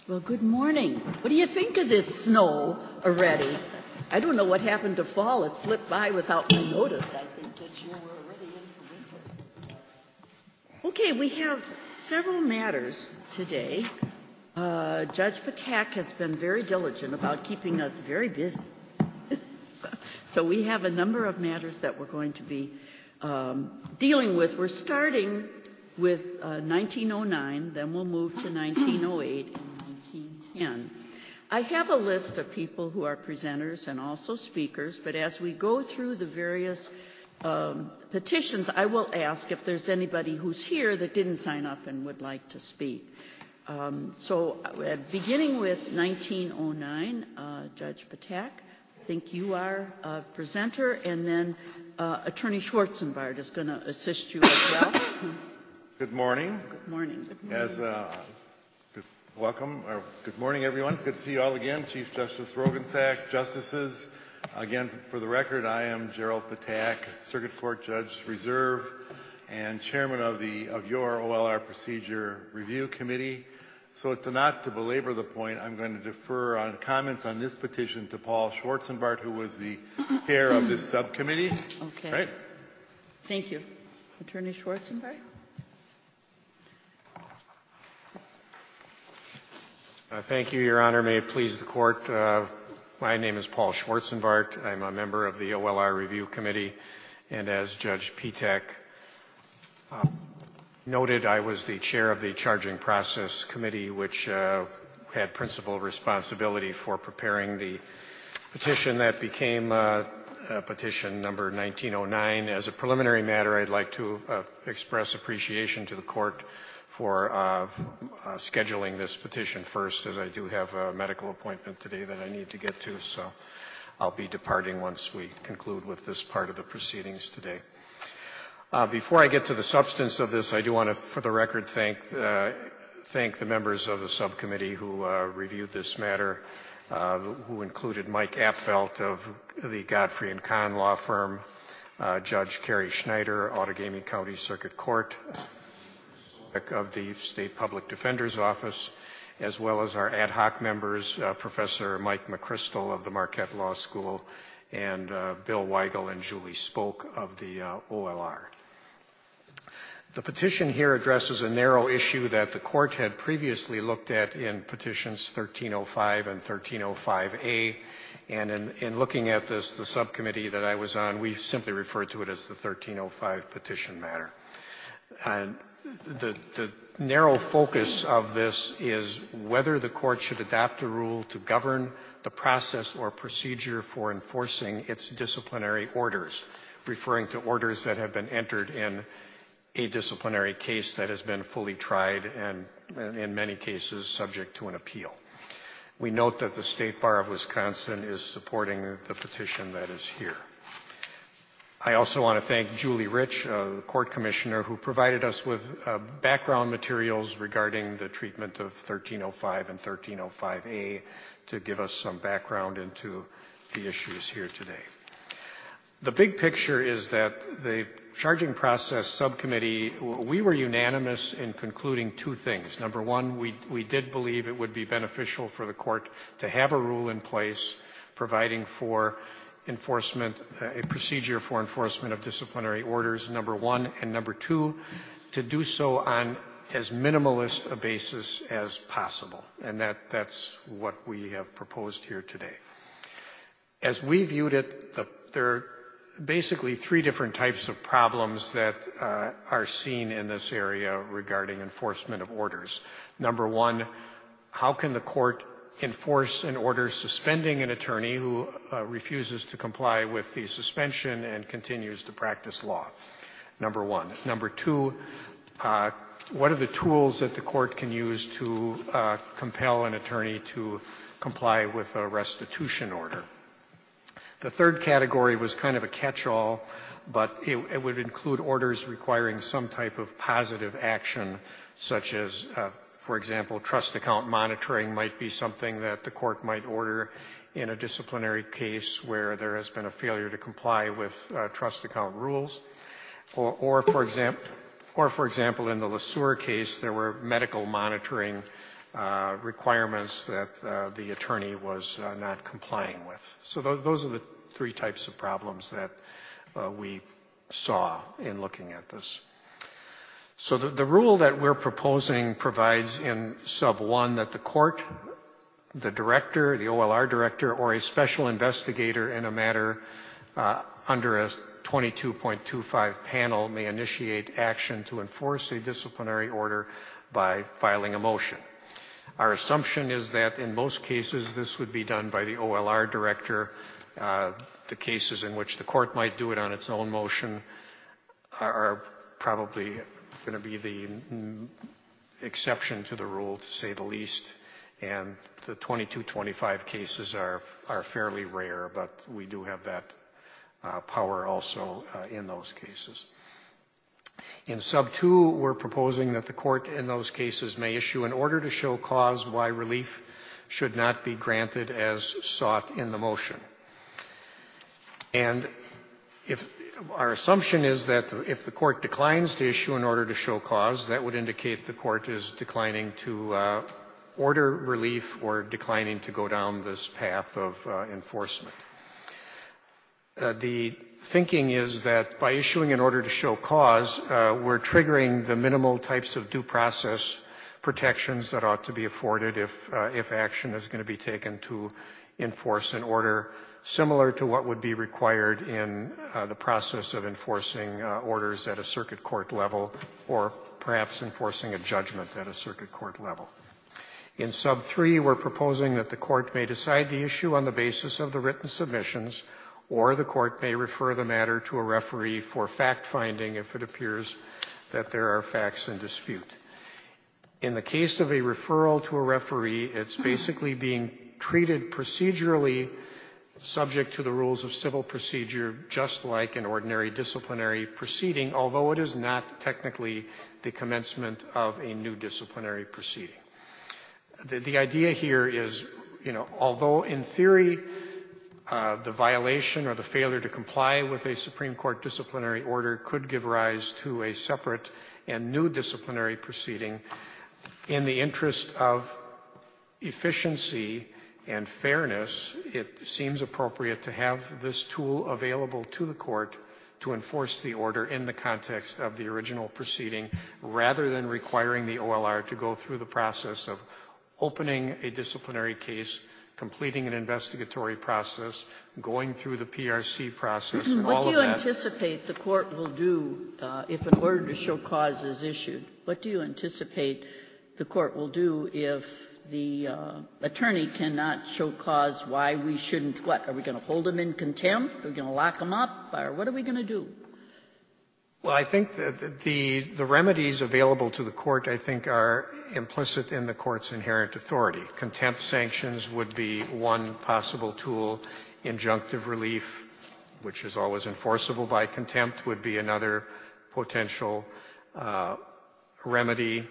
Well, good morning. What do you think of this snow already? I don't know what happened to fall. It slipped by without my notice. I think this year we're already into winter. Okay, we have several matters today. Judge Patak has been very diligent about keeping us very busy. So we have a number of matters that we're going to be dealing with. We're starting with 1909, then we'll move to 1908 and 1910. I have a list of people who are presenters and also speakers, but as we go through the various petitions, I will ask if there's anybody who's here that didn't sign up and would like to speak. So beginning with 1909, Judge Patak, I think you are a presenter, and then Attorney Schwarzenbart is going to assist you as well. Good morning. Good morning. Good morning. Welcome. Good morning, everyone. It's good to see you all again. Chief Justice Roggensack, justices. Again, for the record, I am Gerald Patak, Circuit Court Judge Reserve and Chairman of your OLR Procedure Review Committee. So as to not to belabor the point, I'm going to defer on comments on this petition to Paul Schwarzenbart, who was the chair of this subcommittee. Okay. Right? Thank you. Attorney Schwarzenbart? Thank you, Your Honor. May it please the Court. My name is Paul Schwarzenbart. I'm a member of the OLR Review Committee, and as Judge Patak noted, I was the chair of the Charging Process Committee, which had principal responsibility for preparing the petition that became petition number 1909. As a preliminary matter, I'd like to express appreciation to the Court for scheduling this petition first, as I do have a medical appointment today that I need to get to, so I'll be departing once we conclude with this part of the proceedings today. Before I get to the substance of this, I do want to, for the record, thank the members of the subcommittee who reviewed this matter, who included Mike Apfelt of the Godfrey & Kahn law firm, Judge Carrie Schneider, Outagamie County Circuit Court, of the State Public Defender's Office, as well as our ad hoc members, Professor Mike McChrystal of the Marquette Law School, and Bill Weigel and Julie Spoke of the OLR. The petition here addresses a narrow issue that the Court had previously looked at in petitions 1305 and 1305A, and in looking at this, the subcommittee that I was on, we simply referred to it as the 1305 petition matter. And the narrow focus of this is whether the Court should adopt a rule to govern the process or procedure for enforcing its disciplinary orders, referring to orders that have been entered in a disciplinary case that has been fully tried and in many cases subject to an appeal. We note that the State Bar of Wisconsin is supporting the petition that is here. I also want to thank Julie Rich, the court commissioner, who provided us with background materials regarding the treatment of 1305 and 1305A to give us some background into the issues here today. The big picture is that the Charging Process Subcommittee, we were unanimous in concluding two things. Number one, we did believe it would be beneficial for the court to have a rule in place providing for enforcement, a procedure for enforcement of disciplinary orders, number one, and number two, to do so on as minimalist a basis as possible. And that's what we have proposed here today. As we viewed it, there are basically three different types of problems that are seen in this area regarding enforcement of orders. Number one, how can the court enforce an order suspending an attorney who refuses to comply with the suspension and continues to practice law? Number one. Number two, what are the tools that the court can use to compel an attorney to comply with a restitution order? The third category was kind of a catch-all, but it would include orders requiring some type of positive action, such as for example, trust account monitoring might be something that the court might order in a disciplinary case where there has been a failure to comply with trust account rules. Or for example, in the LeSueur case, there were medical monitoring requirements that the attorney was not complying with. So those are the three types of problems that we saw in looking at this. So the rule that we're proposing provides in sub 1 that the court, the director, the OLR director, or a special investigator in a matter under a 22.25 panel may initiate action to enforce a disciplinary order by filing a motion. Our assumption is that in most cases this would be done by the OLR director. The cases in which the court might do it on its own motion are probably going to be the exception to the rule, to say the least. And the 2225 cases are fairly rare, but we do have that power also in those cases. In sub 2, we're proposing that the court in those cases may issue an order to show cause why relief should not be granted as sought in the motion. And if our assumption is that if the court declines to issue an order to show cause, that would indicate the court is declining to order relief or declining to go down this path of enforcement. The thinking is that by issuing an order to show cause, we're triggering the minimal types of due process protections that ought to be afforded if action is going to be taken to enforce an order, similar to what would be required in the process of enforcing orders at a circuit court level, or perhaps enforcing a judgment at a circuit court level. In sub 3, we're proposing that the court may decide the issue on the basis of the written submissions, or the court may refer the matter to a referee for fact-finding if it appears that there are facts in dispute. In the case of a referral to a referee, it's basically being treated procedurally subject to the rules of civil procedure, just like an ordinary disciplinary proceeding, although it is not technically the commencement of a new disciplinary proceeding. The idea here is, although in theory the violation or the failure to comply with a Supreme Court disciplinary order could give rise to a separate and new disciplinary proceeding, in the interest of efficiency and fairness, it seems appropriate to have this tool available to the court to enforce the order in the context of the original proceeding, rather than requiring the OLR to go through the process of opening a disciplinary case, completing an investigatory process, going through the PRC process, and all of that. What do you anticipate the court will do if an order to show cause is issued? What do you anticipate the court will do if the attorney cannot show cause why we shouldn't? What, are we going to hold him in contempt? Are we going to lock him up? Or what are we going to do? Well, I think that the remedies available to the court, I think, are implicit in the court's inherent authority. Contempt sanctions would be one possible tool. Injunctive relief, which is always enforceable by contempt, would be another potential remedy.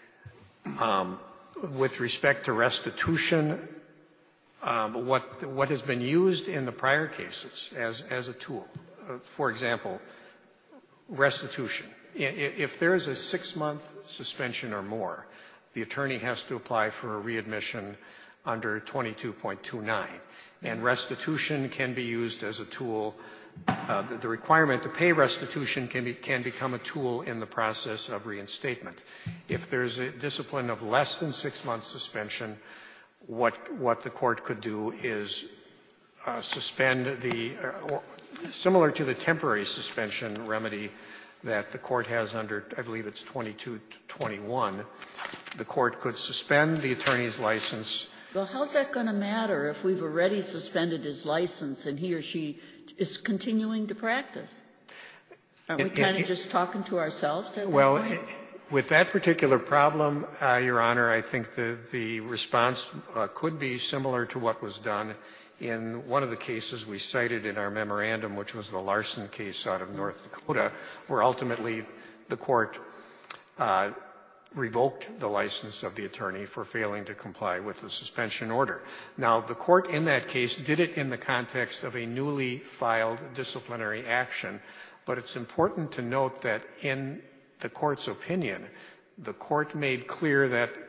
With respect to restitution, what has been used in the prior cases as a tool, for example, restitution. If there is a 6-month suspension or more, the attorney has to apply for a readmission under 22.29. And restitution can be used as a tool. The requirement to pay restitution can become a tool in the process of reinstatement. If there's a discipline of less than 6 months suspension, what the court could do is suspend similar to the temporary suspension remedy that the court has under, I believe it's 2221, the court could suspend the attorney's license. Well, how's that going to matter if we've already suspended his license and he or she is continuing to practice? Aren't we kind of just talking to ourselves at that point? With that particular problem, Your Honor, I think the response could be similar to what was done in one of the cases we cited in our memorandum, which was the Larson case out of North Dakota, where ultimately the court revoked the license of the attorney for failing to comply with the suspension order. Now, the court in that case did it in the context of a newly filed disciplinary action, but it's important to note that in the court's opinion, the court made clear that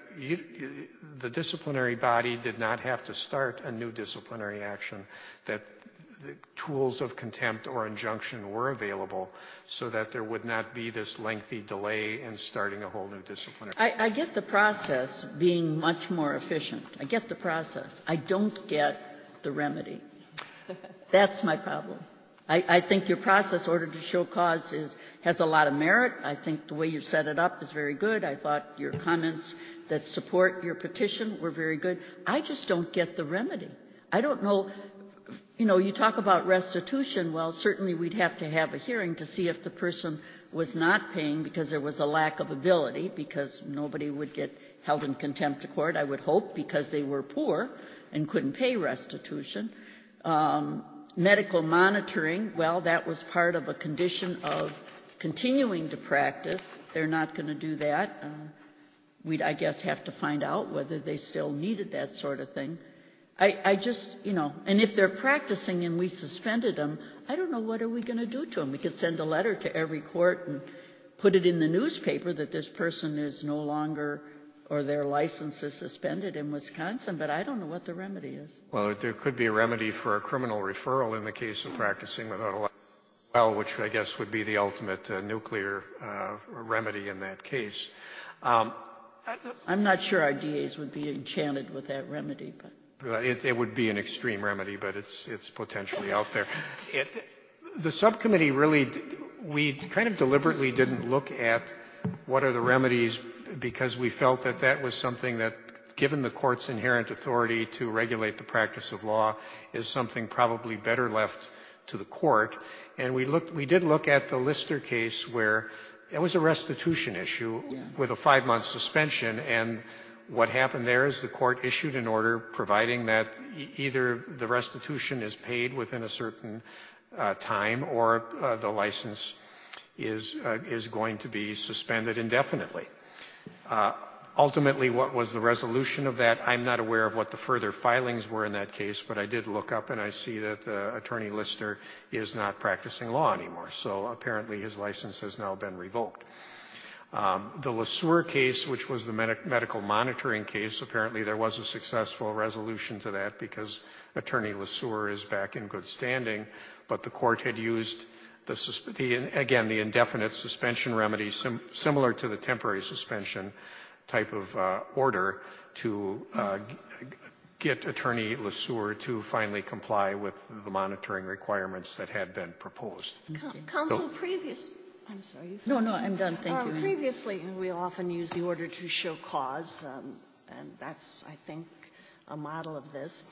the disciplinary body did not have to start a new disciplinary action, that the tools of contempt or injunction were available so that there would not be this lengthy delay in starting a whole new disciplinary. I get the process being much more efficient. I get the process. I don't get the remedy. That's my problem. I think your process, order to show cause, has a lot of merit. I think the way you set it up is very good. I thought your comments that support your petition were very good. I just don't get the remedy. I don't know. You talk about restitution. Well, certainly we'd have to have a hearing to see if the person was not paying because there was a lack of ability, because nobody would get held in contempt of court, I would hope, because they were poor and couldn't pay restitution. Medical monitoring, well, that was part of a condition of continuing to practice. They're not going to do that. We'd, I guess, have to find out whether they still needed that sort of thing. I just, and if they're practicing and we suspended them, I don't know what are we going to do to them. We could send a letter to every court and put it in the newspaper that this person is no longer, or their license is suspended in Wisconsin, but I don't know what the remedy is. Well, there could be a remedy for a criminal referral in the case of practicing without a license, well, which I guess would be the ultimate nuclear remedy in that case. I'm not sure our DAs would be enchanted with that remedy, but. It would be an extreme remedy, but it's potentially out there. The subcommittee we kind of deliberately didn't look at what are the remedies, because we felt that was something that, given the court's inherent authority to regulate the practice of law, is something probably better left to the court. And we did look at the Lister case, where it was a restitution issue with a 5-month suspension, and what happened there is the court issued an order providing that either the restitution is paid within a certain time, or the license is going to be suspended indefinitely. Ultimately, what was the resolution of that? I'm not aware of what the further filings were in that case, but I did look up and I see that Attorney Lister is not practicing law anymore. So apparently his license has now been revoked. The LeSueur case, which was the medical monitoring case, apparently there was a successful resolution to that because Attorney LeSueur is back in good standing, but the court had used the indefinite suspension remedy similar to the temporary suspension type of order to get Attorney LeSueur to finally comply with the monitoring requirements that had been proposed. Counsel, I'm sorry. No, I'm done. Thank you. Previously, we often use the order to show cause, and that's, I think, a model of this.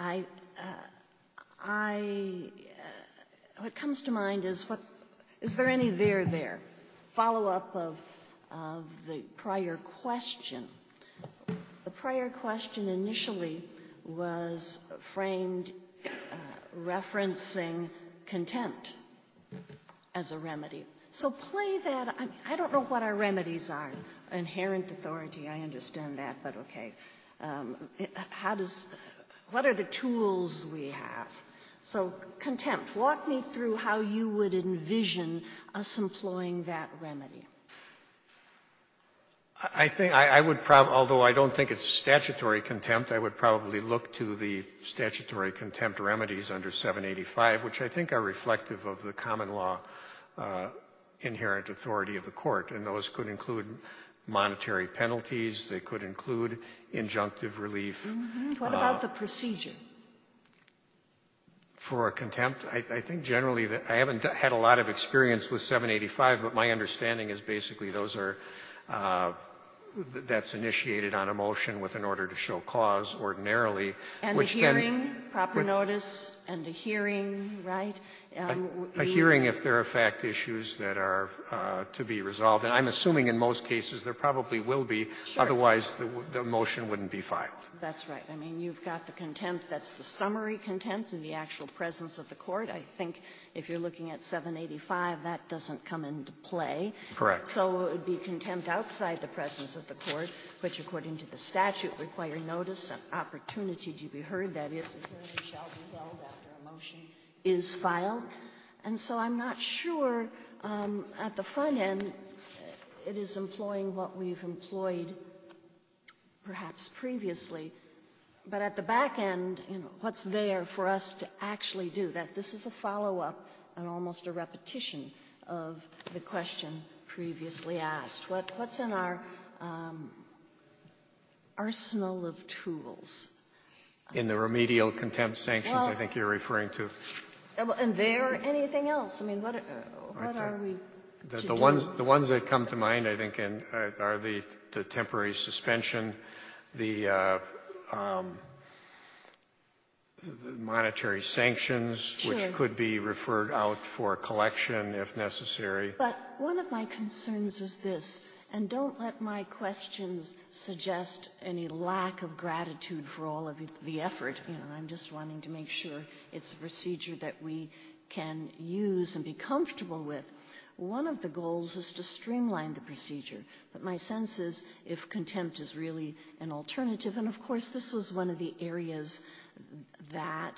What comes to mind is is there any there? Follow-up of the prior question. The prior question initially was framed referencing contempt as a remedy. So play that. I don't know what our remedies are. Inherent authority, I understand that, but okay. What are the tools we have? So contempt. Walk me through how you would envision us employing that remedy. I think I would probably, although I don't think it's statutory contempt, I would probably look to the statutory contempt remedies under 785, which I think are reflective of the common law inherent authority of the court, and those could include monetary penalties. They could include injunctive relief. Mm-hmm. What about the procedure? For a contempt, I think generally that I haven't had a lot of experience with 785, but my understanding is basically those are that's initiated on a motion with an order to show cause ordinarily. And which a hearing, proper notice, and a hearing, right? A hearing if there are fact issues that are to be resolved. And I'm assuming in most cases there probably will be, sure. Otherwise the motion wouldn't be filed. That's right. I mean, you've got the contempt, that's the summary contempt in the actual presence of the court. I think if you're looking at 785, that doesn't come into play. Correct. So it would be contempt outside the presence of the court, which according to the statute require notice and opportunity to be heard. That is, the hearing shall be held after a motion is filed. And so I'm not sure at the front end it is employing what we've employed perhaps previously. But at the back end, what's there for us to actually do? That this is a follow-up and almost a repetition of the question previously asked. What's in our arsenal of tools? In the remedial contempt sanctions, I think you're referring to. And there, anything else? I mean, what are we to do? The ones that come to mind, I think, are the temporary suspension, the monetary sanctions, Sure. which could be referred out for collection if necessary. But one of my concerns is this, and don't let my questions suggest any lack of gratitude for all of the effort. I'm just wanting to make sure it's a procedure that we can use and be comfortable with. One of the goals is to streamline the procedure, but my sense is if contempt is really an alternative, and of course this was one of the areas that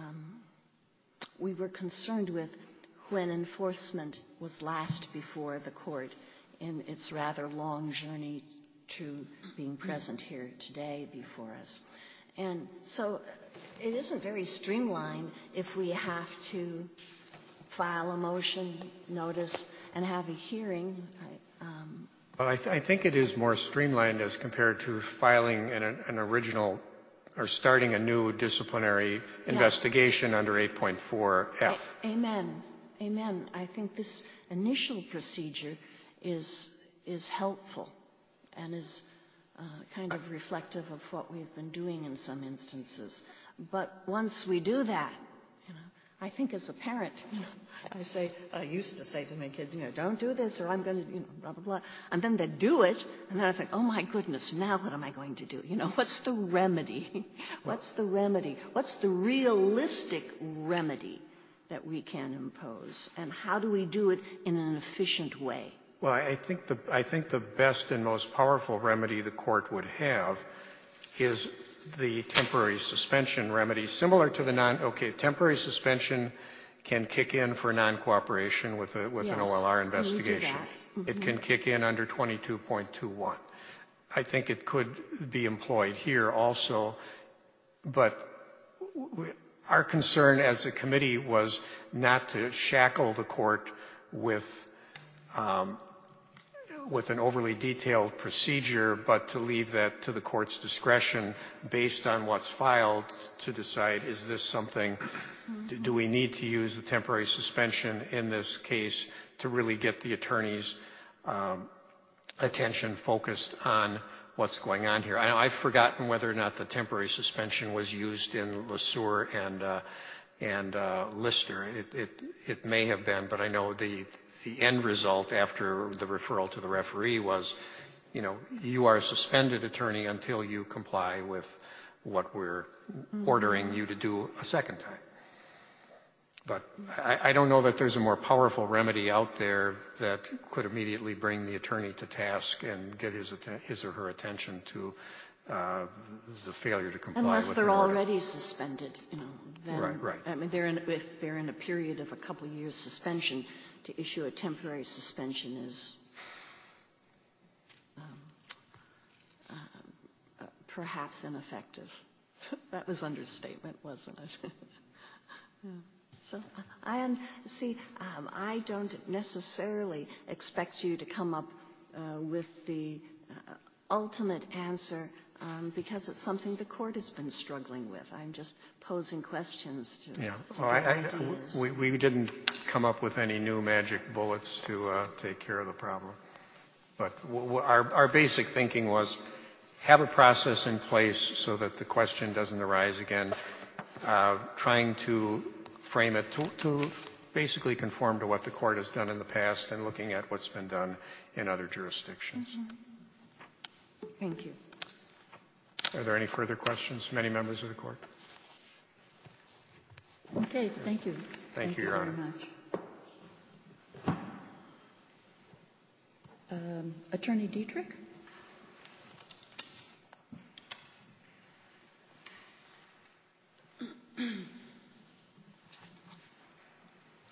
we were concerned with when enforcement was last before the court in its rather long journey to being present here today before us. And so it isn't very streamlined if we have to file a motion, notice, and have a hearing. Well, I think it is more streamlined as compared to filing an original or starting a new disciplinary investigation under 8.4F. Amen. Amen. I think this initial procedure is helpful and is kind of reflective of what we've been doing in some instances. But once we do that, I think as a parent, I used to say to my kids, don't do this or I'm going to, blah, blah, blah. And then they do it. And then I think, oh my goodness, now what am I going to do? What's the remedy? What's the remedy? What's the realistic remedy that we can impose? And how do we do it in an efficient way? Well, I think the best and most powerful remedy the court would have is the temporary suspension remedy, similar to the temporary suspension can kick in for non-cooperation with an OLR investigation. It can kick in under 22.21. I think it could be employed here also, but our concern as a committee was not to shackle the court with an overly detailed procedure, but to leave that to the court's discretion based on what's filed to decide, is this something, do we need to use the temporary suspension in this case to really get the attorney's attention focused on what's going on here. I've forgotten whether or not the temporary suspension was used in LeSueur and Lister. It may have been, but I know the end result after the referral to the referee was, you are a suspended attorney until you comply with what we're ordering you to do a second time. But I don't know that there's a more powerful remedy out there that could immediately bring the attorney to task and get his or her attention to the failure to comply with unless they're an order. already suspended, then Right. I mean, if they're in a period of a couple of years suspension, to issue a temporary suspension is perhaps ineffective. That was understatement, wasn't it? Yeah. So I don't necessarily expect you to come up with the ultimate answer because it's something the court has been struggling with. I'm just posing questions to ideas. We didn't come up with any new magic bullets to take care of the problem. But our basic thinking was have a process in place so that the question doesn't arise again, trying to frame it to basically conform to what the court has done in the past and looking at what's been done in other jurisdictions. Mm-hmm. Thank you. Are there any further questions from any members of the court? Okay, thank you. Thank you, Your Honor. Very much. Attorney Dietrich?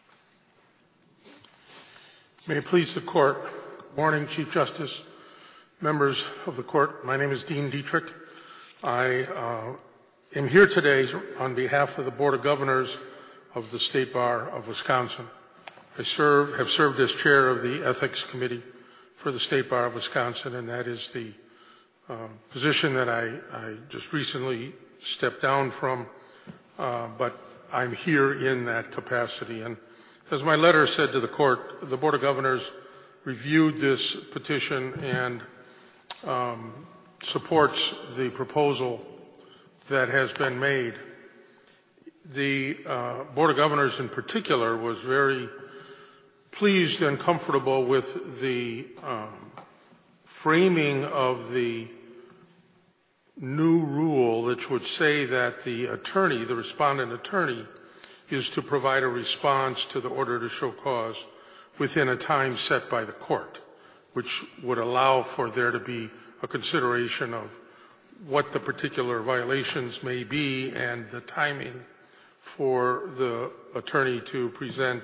May it please the Court. Good morning, Chief Justice Members of the court, my name is Dean Dietrich. I am here today on behalf of the Board of Governors of the State Bar of Wisconsin. I have served as chair of the Ethics Committee for the State Bar of Wisconsin, and that is the position that I just recently stepped down from, but I'm here in that capacity. And as my letter said to the court, the Board of Governors reviewed this petition and supports the proposal that has been made. The Board of Governors in particular was very pleased and comfortable with the framing of the new rule, which would say that the attorney, the respondent attorney, is to provide a response to the order to show cause within a time set by the court, which would allow for there to be a consideration of what the particular violations may be and the timing for the attorney to present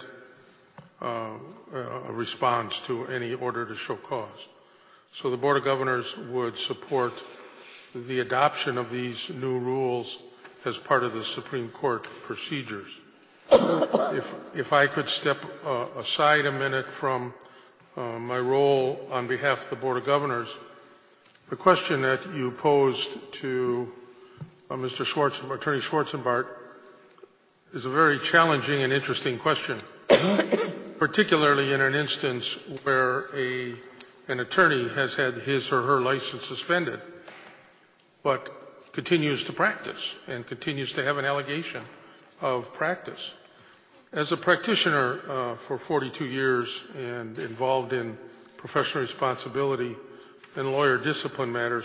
a response to any order to show cause. So the Board of Governors would support the adoption of these new rules as part of the Supreme Court procedures. If I could step aside a minute from my role on behalf of the Board of Governors, the question that you posed to Attorney Schwarzenbart is a very challenging and interesting question, particularly in an instance where an attorney has had his or her license suspended, but continues to practice and continues to have an allegation of practice. As a practitioner for 42 years and involved in professional responsibility and lawyer discipline matters,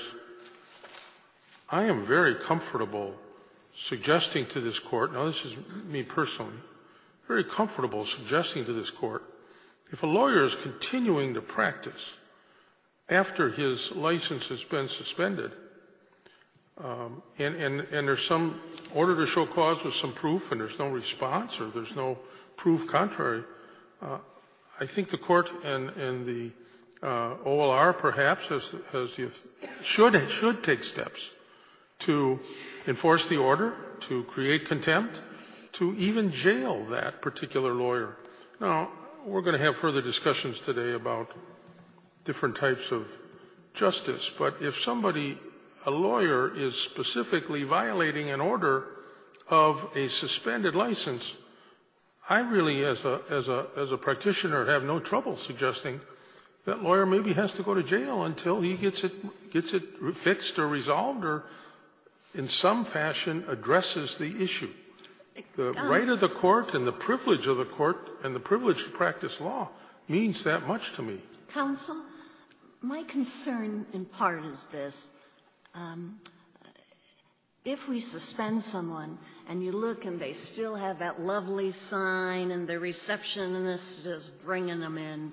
I am very comfortable suggesting to this court, now this is me personally, very comfortable suggesting to this court, if a lawyer is continuing to practice after his license has been suspended, and there's some order to show cause with some proof and there's no response or there's no proof contrary, I think the court and the OLR perhaps should take steps to enforce the order, to create contempt, to even jail that particular lawyer. Now, we're going to have further discussions today about different types of justice, but if a lawyer is specifically violating an order of a suspended license, I really, as a practitioner, have no trouble suggesting that lawyer maybe has to go to jail until he gets it fixed or resolved or in some fashion addresses the issue. The right of the court and the privilege of the court and the privilege to practice law means that much to me. Counsel, my concern in part is this. If we suspend someone and you look and they still have that lovely sign and the receptionist is bringing them in,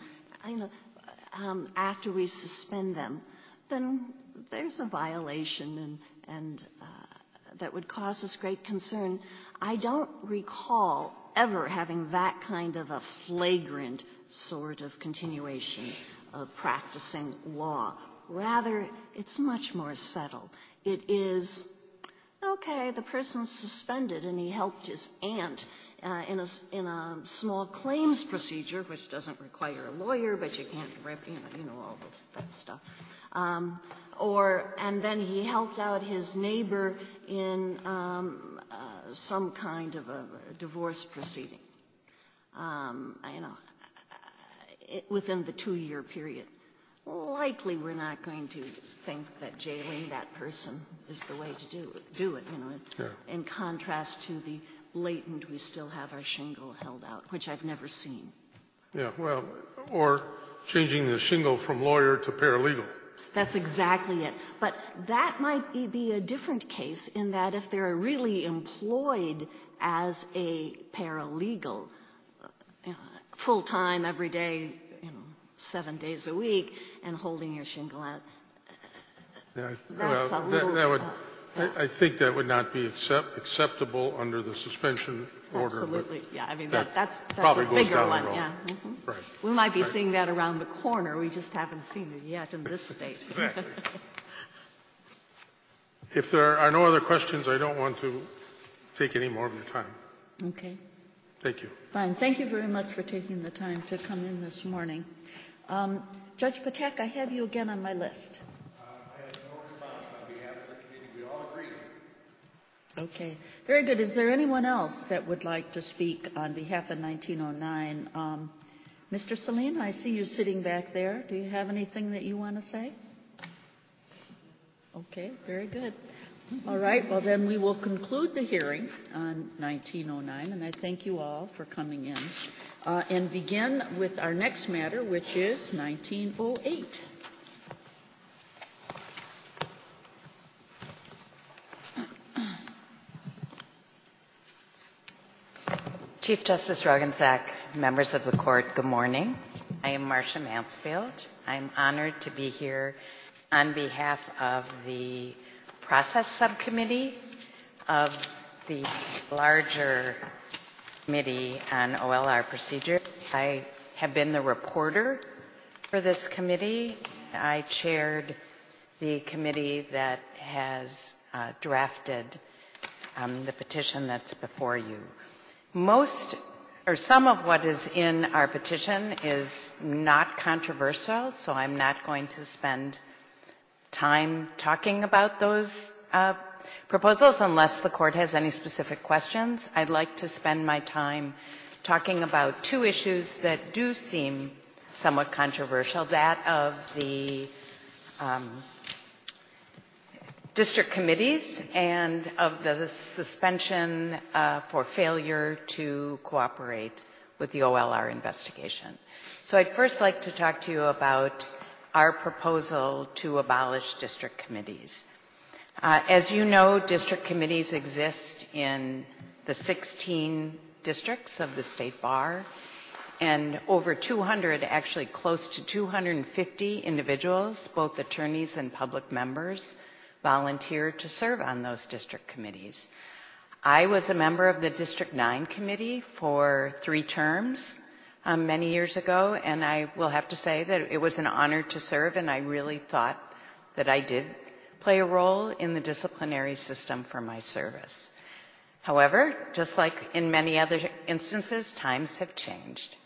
after we suspend them, then there's a violation and that would cause us great concern. I don't recall ever having that kind of a flagrant sort of continuation of practicing law. Rather, it's much more subtle. It is, okay, the person's suspended and he helped his aunt in a small claims procedure, which doesn't require a lawyer, but you can't, all that stuff. And then he helped out his neighbor in some kind of a divorce proceeding, within the 2-year period. Likely we're not going to think that jailing that person is the way to do it, in contrast to the blatant we still have our shingle held out, which I've never seen. Yeah, well, or changing the shingle from lawyer to paralegal. That's exactly it. But that might be a different case in that if they're really employed as a paralegal, full-time every day, 7 days a week, and holding your shingle out, I think that would not be acceptable under the suspension order. Absolutely. Yeah, I mean, that that's probably a goes bigger down one. the road. Yeah. Right. We might be Right. seeing that around the corner. We just haven't seen it yet in this state. Exactly. If there are no other questions, I don't want to take any more of your time. Okay. Thank you. Fine. Thank you very much for taking the time to come in this morning. Judge Patak, I have you again on my list. I have no response on behalf of the committee. We all agree. Okay. Very good. Is there anyone else that would like to speak on behalf of 1909? Mr. Saline, I see you sitting back there. Do you have anything that you want to say? Okay. Very good. All right. Well, then we will conclude the hearing on 1909, and I thank you all for coming in, and begin with our next matter, which is 1908. Chief Justice Roggensack, members of the court, good morning. I am Marcia Mansfield. I'm honored to be here on behalf of the Process Subcommittee of the larger Committee on OLR Procedure. I have been the reporter for this committee. I chaired the committee that has drafted the petition that's before you. Some of what is in our petition is not controversial, so I'm not going to spend time talking about those proposals unless the court has any specific questions. I'd like to spend my time talking about two issues that do seem somewhat controversial, that of the district committees and of the suspension for failure to cooperate with the OLR investigation. So I'd first like to talk to you about our proposal to abolish district committees. As you know, district committees exist in the 16 districts of the state bar, and over 200, actually close to 250 individuals, both attorneys and public members, volunteer to serve on those district committees. I was a member of the District 9 committee for 3 terms many years ago, and I will have to say that it was an honor to serve, and I really thought that I did play a role in the disciplinary system for my service. However, just like in many other instances, times have changed.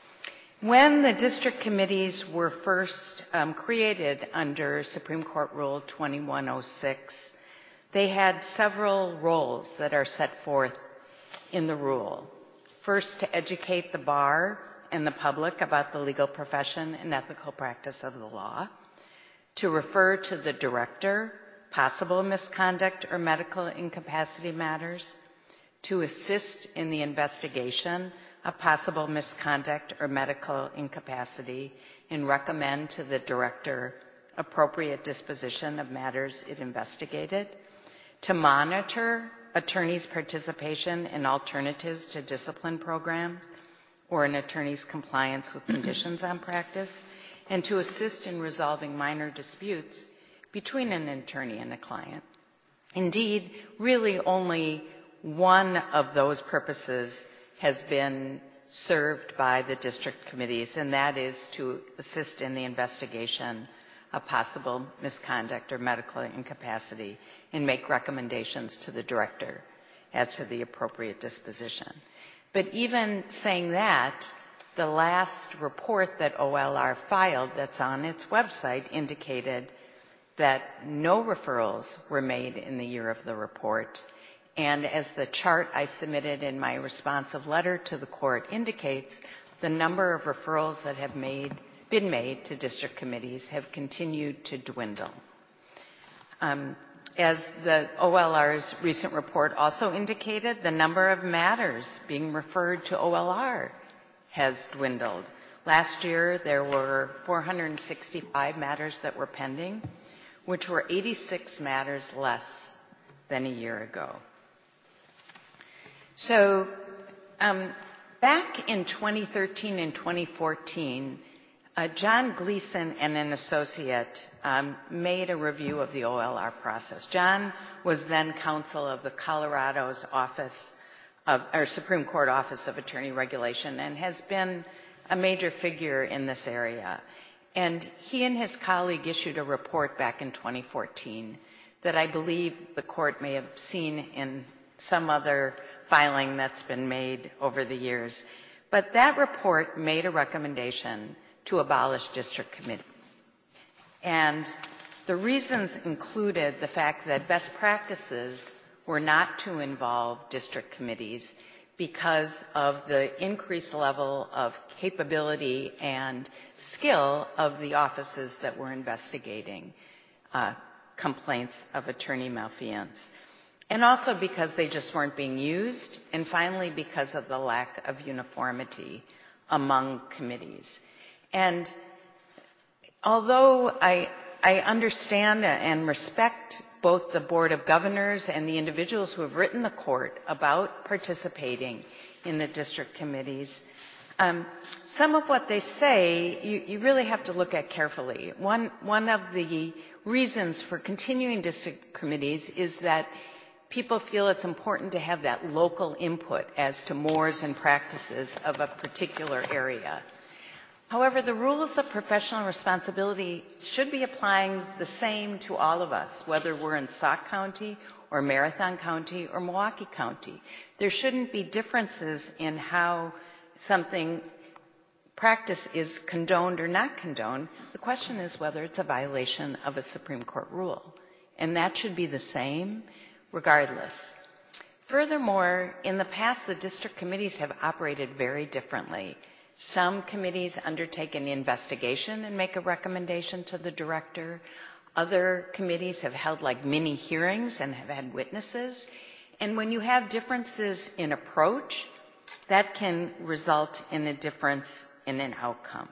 When the district committees were first created under Supreme Court Rule 2106, they had several roles that are set forth in the rule. First, to educate the bar and the public about the legal profession and ethical practice of the law. To refer to the director possible misconduct or medical incapacity matters. To assist in the investigation of possible misconduct or medical incapacity and recommend to the director appropriate disposition of matters it investigated. To monitor attorneys' participation in alternatives to discipline programs or an attorney's compliance with conditions on practice, and to assist in resolving minor disputes between an attorney and a client. Indeed, really only one of those purposes has been served by the district committees, and that is to assist in the investigation of possible misconduct or medical incapacity and make recommendations to the director as to the appropriate disposition. But even saying that, the last report that OLR filed that's on its website indicated that no referrals were made in the year of the report. And as the chart I submitted in my responsive letter to the court indicates, the number of referrals that have been made to district committees have continued to dwindle. As the OLR's recent report also indicated, the number of matters being referred to OLR has dwindled. Last year, there were 465 matters that were pending, which were 86 matters less than a year ago. So back in 2013 and 2014, John Gleason and an associate made a review of the OLR process. John was then counsel of the Colorado's Supreme Court Office of Attorney Regulation and has been a major figure in this area. And he and his colleague issued a report back in 2014 that I believe the court may have seen in some other filing that's been made over the years. But that report made a recommendation to abolish district committees. And the reasons included the fact that best practices were not to involve district committees because of the increased level of capability and skill of the offices that were investigating complaints of attorney malfeasance. And also because they just weren't being used, and finally because of the lack of uniformity among committees. And although I understand and respect both the Board of Governors and the individuals who have written the court about participating in the district committees, some of what they say you really have to look at carefully. One of the reasons for continuing district committees is that people feel it's important to have that local input as to mores and practices of a particular area. However, the rules of professional responsibility should be applying the same to all of us, whether we're in Sauk County or Marathon County or Milwaukee County. There shouldn't be differences in how something practice is condoned or not condoned. The question is whether it's a violation of a Supreme Court rule. And that should be the same regardless. Furthermore, in the past, the district committees have operated very differently. Some committees undertake an investigation and make a recommendation to the director. Other committees have held like mini hearings and have had witnesses. And when you have differences in approach, that can result in a difference in an outcome.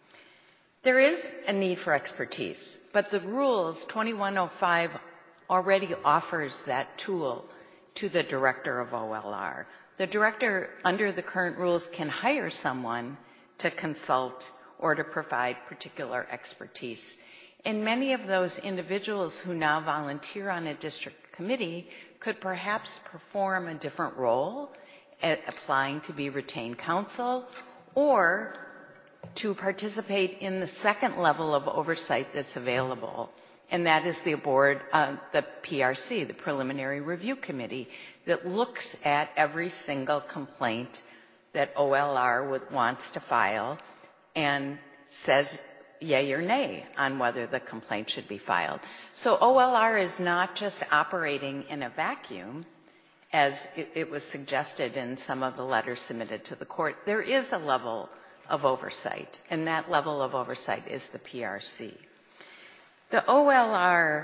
There is a need for expertise, but the rules, 2105, already offers that tool to the director of OLR. The director, under the current rules, can hire someone to consult or to provide particular expertise. And many of those individuals who now volunteer on a district committee could perhaps perform a different role at applying to be retained counsel or to participate in the second level of oversight that's available. And that is the board, the PRC, the Preliminary Review Committee, that looks at every single complaint that OLR wants to file and says yay or nay on whether the complaint should be filed. So OLR is not just operating in a vacuum, as it was suggested in some of the letters submitted to the court. There is a level of oversight, and that level of oversight is the PRC. The OLR,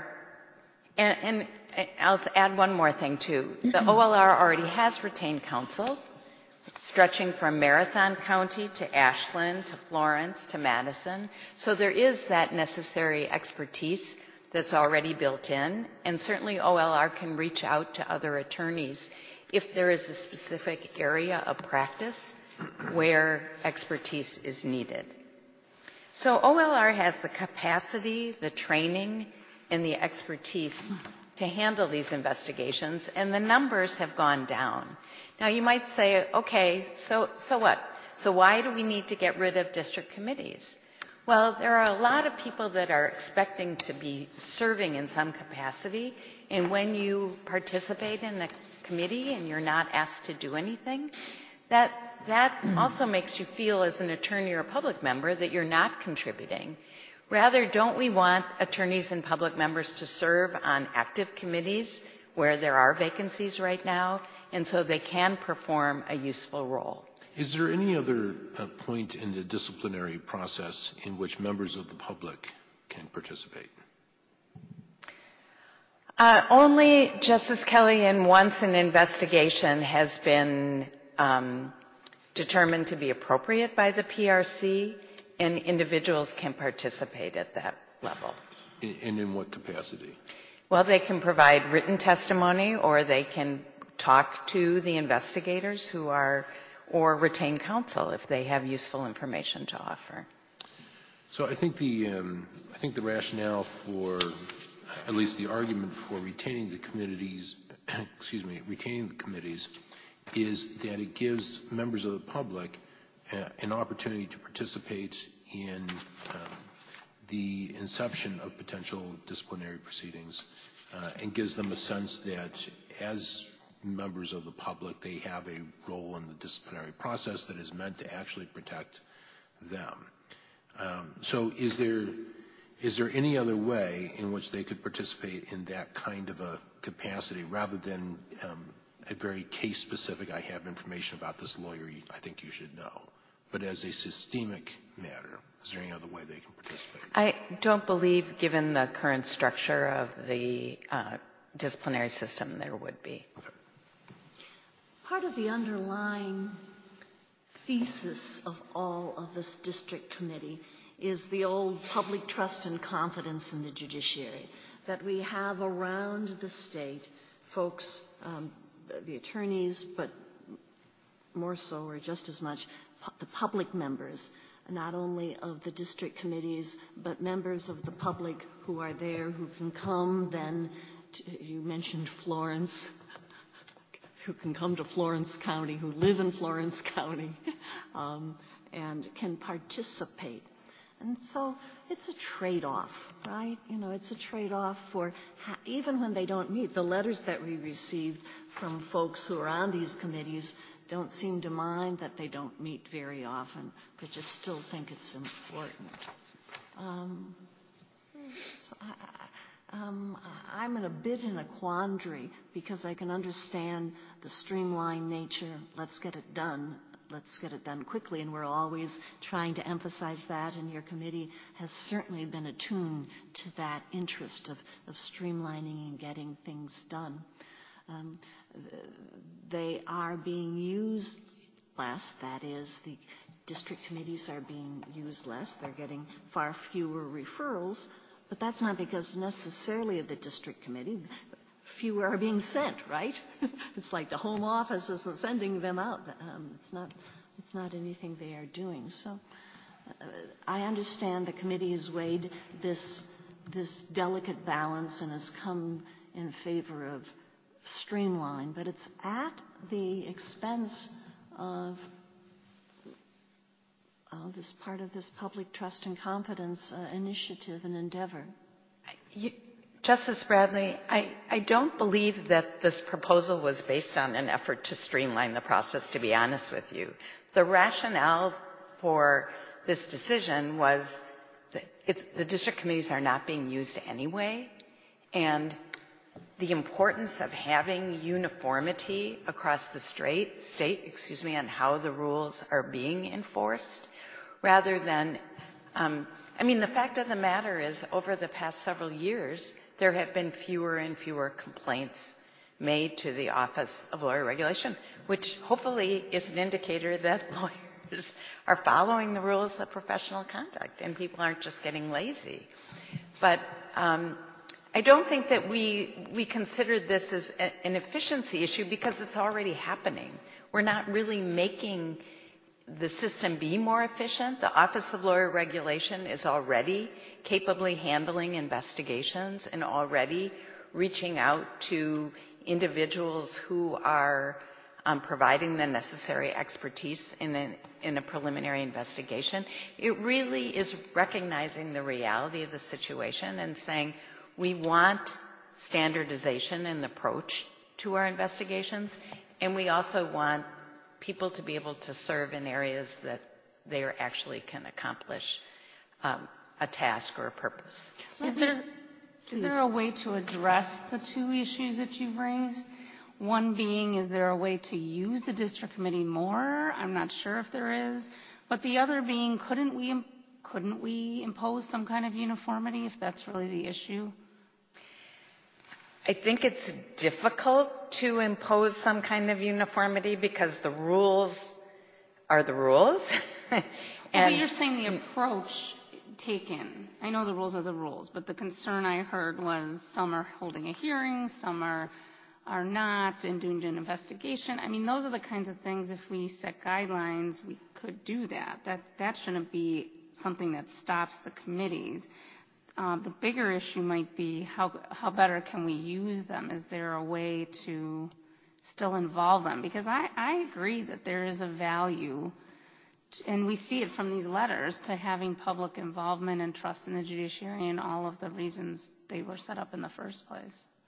and I'll add one more thing too. The OLR already has retained counsel, stretching from Marathon County to Ashland to Florence to Madison. So there is that necessary expertise that's already built in, and certainly OLR can reach out to other attorneys if there is a specific area of practice where expertise is needed. So OLR has the capacity, the training, and the expertise to handle these investigations, and the numbers have gone down. Now you might say, okay, so what? So why do we need to get rid of district committees? Well, there are a lot of people that are expecting to be serving in some capacity, and when you participate in a committee and you're not asked to do anything, that also makes you feel as an attorney or a public member that you're not contributing. Rather, don't we want attorneys and public members to serve on active committees where there are vacancies right now, and so they can perform a useful role? Is there any other point in the disciplinary process in which members of the public can participate? Only, Justice Kelly, and once an investigation has been determined to be appropriate by the PRC, and individuals can participate at that level. And in what capacity? Well, they can provide written testimony, or they can talk to the investigators who are, or retain counsel if they have useful information to offer. So I think the rationale for, at least the argument for retaining the committees, is that it gives members of the public an opportunity to participate in the inception of potential disciplinary proceedings, and gives them a sense that as members of the public, they have a role in the disciplinary process that is meant to actually protect them. So is there any other way in which they could participate in that kind of a capacity rather than a very case-specific, I have information about this lawyer, I think you should know, but as a systemic matter? Is there any other way they can participate? I don't believe, given the current structure of the disciplinary system, there would be. Okay. Part of the underlying thesis of all of this district committee is the old public trust and confidence in the judiciary, that we have around the state folks, the attorneys, but more so or just as much the public members, not only of the district committees, but members of the public who are there, who can come then, you mentioned Florence, who can come to Florence County, who live in Florence County, and can participate. And so it's a trade-off, right? You know, it's a trade-off for, even when they don't meet. The letters that we received from folks who are on these committees don't seem to mind that they don't meet very often, but just still think it's important. I'm in a bit in a quandary because I can understand the streamlined nature, let's get it done quickly, and we're always trying to emphasize that, and your committee has certainly been attuned to that interest of streamlining and getting things done. They are being used less, that is, the district committees are being used less, they're getting far fewer referrals, but that's not because necessarily of the district committee. Fewer are being sent, right? It's like the home office isn't sending them out. It's not anything they are doing. So I understand the committee has weighed this delicate balance and has come in favor of streamline, but it's at the expense of this part of this public trust and confidence initiative and endeavor. Justice Bradley, I don't believe that this proposal was based on an effort to streamline the process, to be honest with you. The rationale for this decision was that the district committees are not being used anyway, and the importance of having uniformity across the state, on how the rules are being enforced, rather than, the fact of the matter is, over the past several years, there have been fewer and fewer complaints made to the Office of Lawyer Regulation, which hopefully is an indicator that lawyers are following the rules of professional conduct and people aren't just getting lazy. But I don't think that we consider this as an efficiency issue because it's already happening. We're not really making the system be more efficient. The Office of Lawyer Regulation is already capably handling investigations and already reaching out to individuals who are providing the necessary expertise in a preliminary investigation. It really is recognizing the reality of the situation and saying we want standardization in the approach to our investigations, and we also want people to be able to serve in areas that they actually can accomplish a task or a purpose. Is there a way to address the two issues that you've raised? One being, is there a way to use the district committee more? I'm not sure if there is. But the other being, couldn't we impose some kind of uniformity if that's really the issue? I think it's difficult to impose some kind of uniformity because the rules are the rules. But you're saying the approach taken. I know the rules are the rules, but the concern I heard was some are holding a hearing, some are not, and doing an investigation. Those are the kinds of things, if we set guidelines, we could do that. That shouldn't be something that stops the committees. The bigger issue might be how better can we use them? Is there a way to still involve them? Because I agree that there is a value, and we see it from these letters, to having public involvement and trust in the judiciary and all of the reasons they were set up in the first place.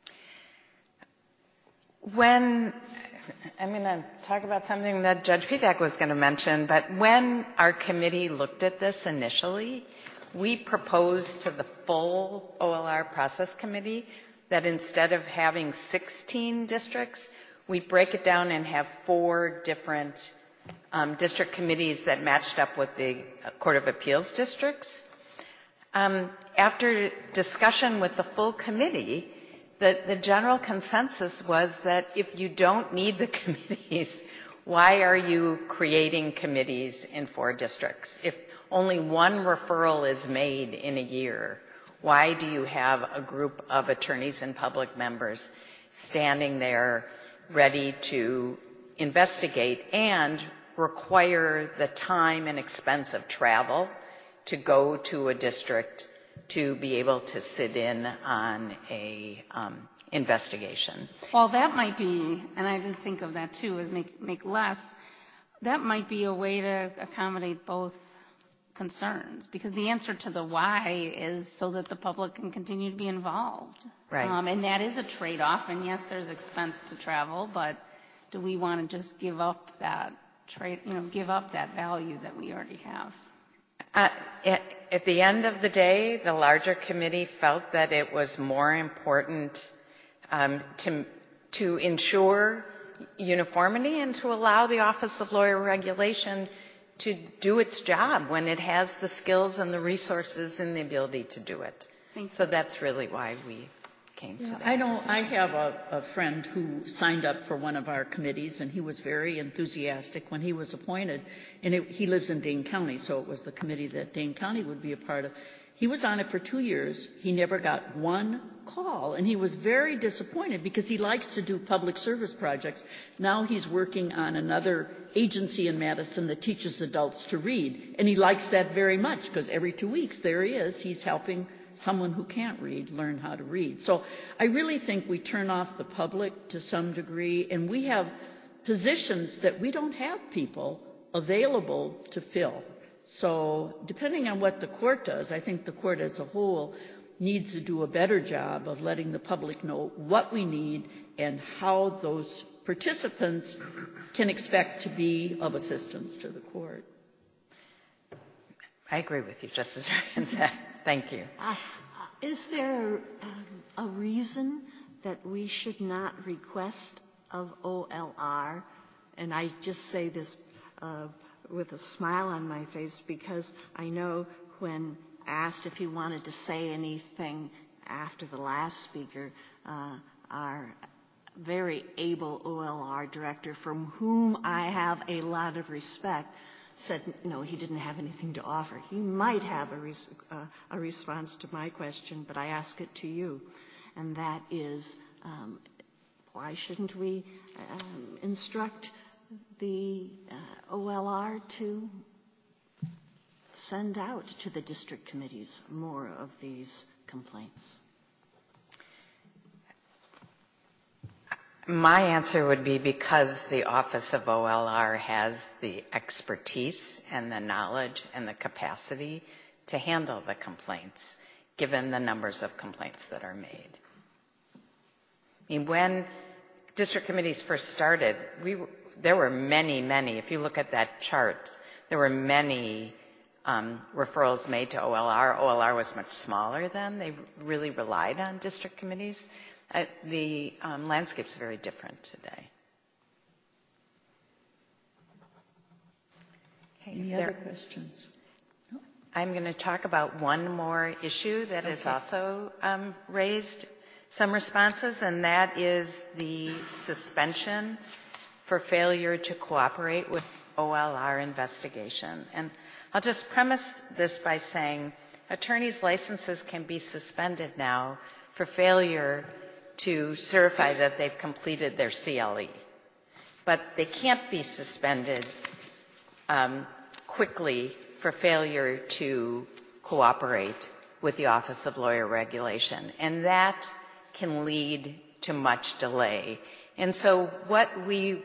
I'm going to talk about something that Judge Petak was going to mention, but when our committee looked at this initially, we proposed to the full OLR process committee that instead of having 16 districts, we break it down and have 4 different district committees that matched up with the Court of Appeals districts. After discussion with the full committee, the general consensus was that if you don't need the committees, why are you creating committees in 4 districts? If only one referral is made in a year, why do you have a group of attorneys and public members standing there ready to investigate and require the time and expense of travel to go to a district to be able to sit in on a investigation? Well, that might be, and I did think of that too, is make less. That might be a way to accommodate both concerns, because the answer to the why is so that the public can continue to be involved. Right. And that is a trade-off, and yes, there's expense to travel, but do we want to just give up that give up that value that we already have? At the end of the day, the larger committee felt that it was more important to ensure uniformity and to allow the Office of Lawyer Regulation to do its job when it has the skills and the resources and the ability to do it. So that's really why we came to that. I have a friend who signed up for one of our committees, and he was very enthusiastic when he was appointed. And he lives in Dane County, so it was the committee that Dane County would be a part of. He was on it for 2 years. He never got one call, and he was very disappointed because he likes to do public service projects. Now he's working on another agency in Madison that teaches adults to read, and he likes that very much because every 2 weeks there he is. He's helping someone who can't read learn how to read. So I really think we turn off the public to some degree, and we have positions that we don't have people available to fill. So depending on what the court does, I think the court as a whole needs to do a better job of letting the public know what we need and how those participants can expect to be of assistance to the court. I agree with you, Justice Ryan. Thank you. Is there a reason that we should not request of OLR? And I just say this with a smile on my face because I know when asked if he wanted to say anything after the last speaker, our very able OLR director, from whom I have a lot of respect, said no, he didn't have anything to offer. He might have a response to my question, but I ask it to you, and that is, why shouldn't we instruct the OLR to send out to the district committees more of these complaints? My answer would be because the Office of OLR has the expertise and the knowledge and the capacity to handle the complaints, given the numbers of complaints that are made. I mean, when district committees first started, there were many, if you look at that chart, there were many referrals made to OLR. OLR was much smaller then. They really relied on district committees. The landscape's very different today. Okay, Any other questions? No? I'm going to talk about one more issue that has also raised some responses, and that is the suspension for failure to cooperate with OLR investigation. And I'll just premise this by saying attorneys' licenses can be suspended now for failure to certify that they've completed their CLE. But they can't be suspended quickly for failure to cooperate with the Office of Lawyer Regulation, and that can lead to much delay. And so what we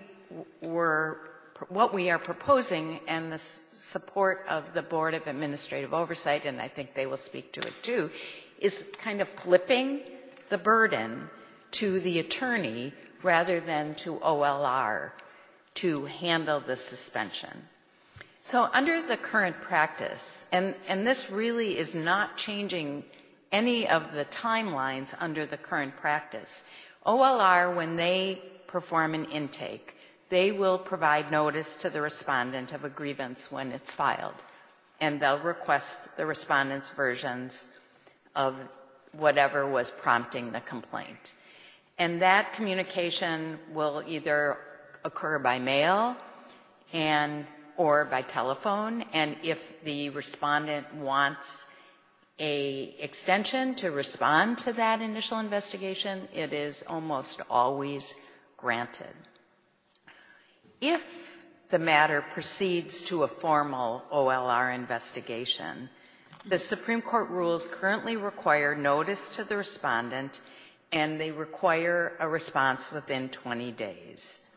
are proposing, and the support of the Board of Administrative Oversight, and I think they will speak to it too, is kind of flipping the burden to the attorney rather than to OLR to handle the suspension. So under the current practice, and this really is not changing any of the timelines under the current practice, OLR, when they perform an intake, they will provide notice to the respondent of a grievance when it's filed, and they'll request the respondent's versions of whatever was prompting the complaint. And that communication will either occur by mail or by telephone, and if the respondent wants an extension to respond to that initial investigation, it is almost always granted. If the matter proceeds to a formal OLR investigation, the Supreme Court rules currently require notice to the respondent, and they require a response within 20 days.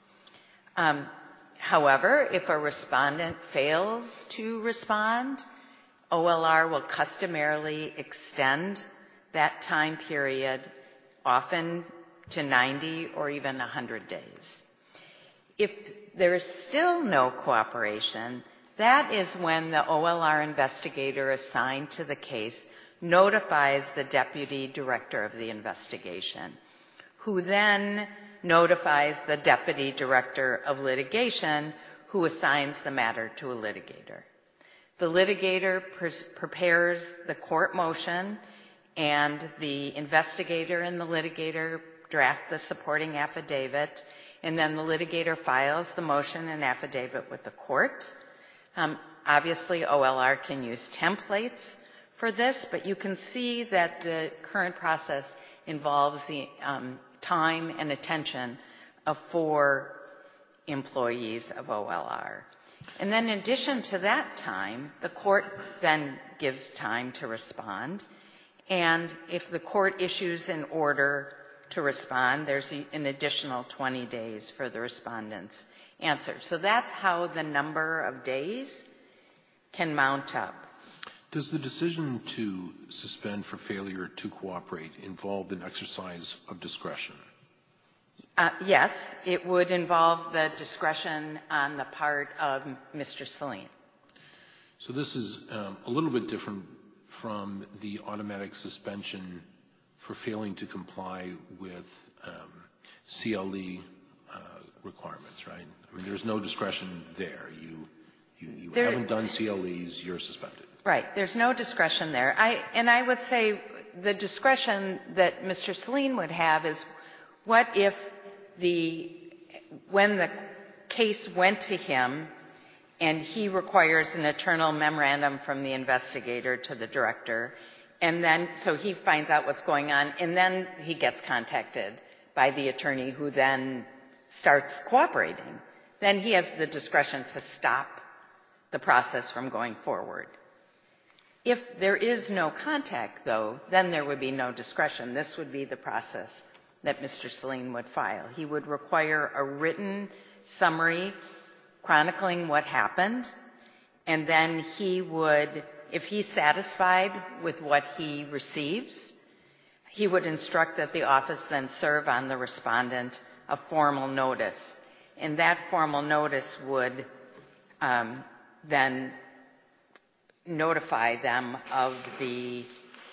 However, if a respondent fails to respond, OLR will customarily extend that time period, often to 90 or even 100 days. If there is still no cooperation, that is when the OLR investigator assigned to the case notifies the deputy director of the investigation, who then notifies the deputy director of litigation, who assigns the matter to a litigator. The litigator prepares the court motion, and the investigator and the litigator draft the supporting affidavit, and then the litigator files the motion and affidavit with the court. Obviously, OLR can use templates for this, but you can see that the current process involves the time and attention of 4 employees of OLR. And then in addition to that time, the court then gives time to respond. And if the court issues an order to respond, there's an additional 20 days for the respondent's answer. So that's how the number of days can mount up. Does the decision to suspend for failure to cooperate involve an exercise of discretion? Yes, it would involve the discretion on the part of Mr. Saleen. So this is a little bit different from the automatic suspension for failing to comply with CLE requirements, right? I mean, there's no discretion there. You haven't done CLEs, you're suspended. Right. There's no discretion there. I would say the discretion that Mr. Saleen would have is, what if when the case went to him and he requires an internal memorandum from the investigator to the director, and then so he finds out what's going on, and then he gets contacted by the attorney, who then starts cooperating, then he has the discretion to stop the process from going forward. If there is no contact, though, then there would be no discretion. This would be the process that Mr. Saleen would file. He would require a written summary chronicling what happened, and then he would, if he's satisfied with what he receives, he would instruct that the office then serve on the respondent a formal notice. And that formal notice would then notify them of the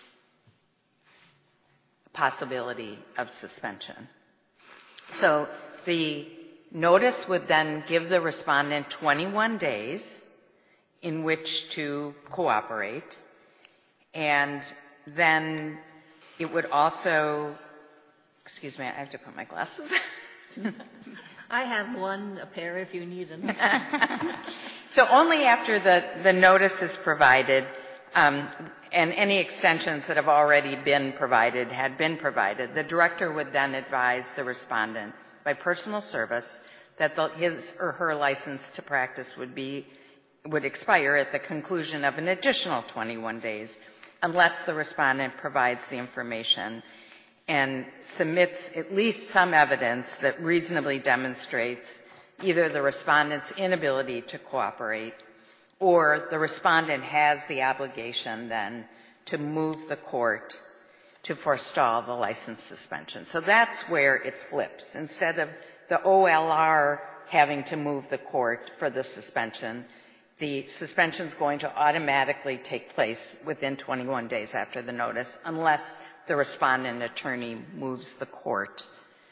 possibility of suspension. So the notice would then give the respondent 21 days in which to cooperate, and then it would also, excuse me, I have to put my glasses on. I have a pair if you need them. So only after the notice is provided, and any extensions that have already been provided had been provided, the director would then advise the respondent by personal service that his or her license to practice would be would expire at the conclusion of an additional 21 days unless the respondent provides the information and submits at least some evidence that reasonably demonstrates either the respondent's inability to cooperate or the respondent has the obligation then to move the court to forestall the license suspension. So that's where it flips. Instead of the OLR having to move the court for the suspension is going to automatically take place within 21 days after the notice unless the respondent attorney moves the court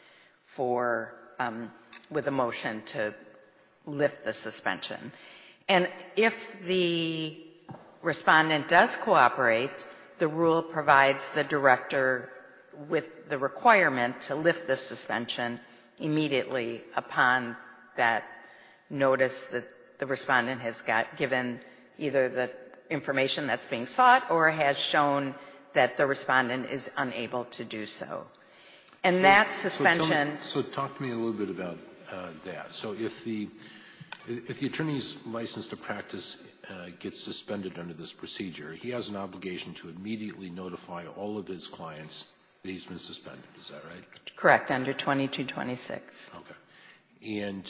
for with a motion to lift the suspension. And if the respondent does cooperate, the rule provides the director with the requirement to lift the suspension immediately upon that notice that the respondent has given either the information that's being sought or has shown that the respondent is unable to do so. And that suspension... So talk to me a little bit about that. So if the attorney's license to practice gets suspended under this procedure, he has an obligation to immediately notify all of his clients that he's been suspended. Is that right? Correct, under 2226. Okay. And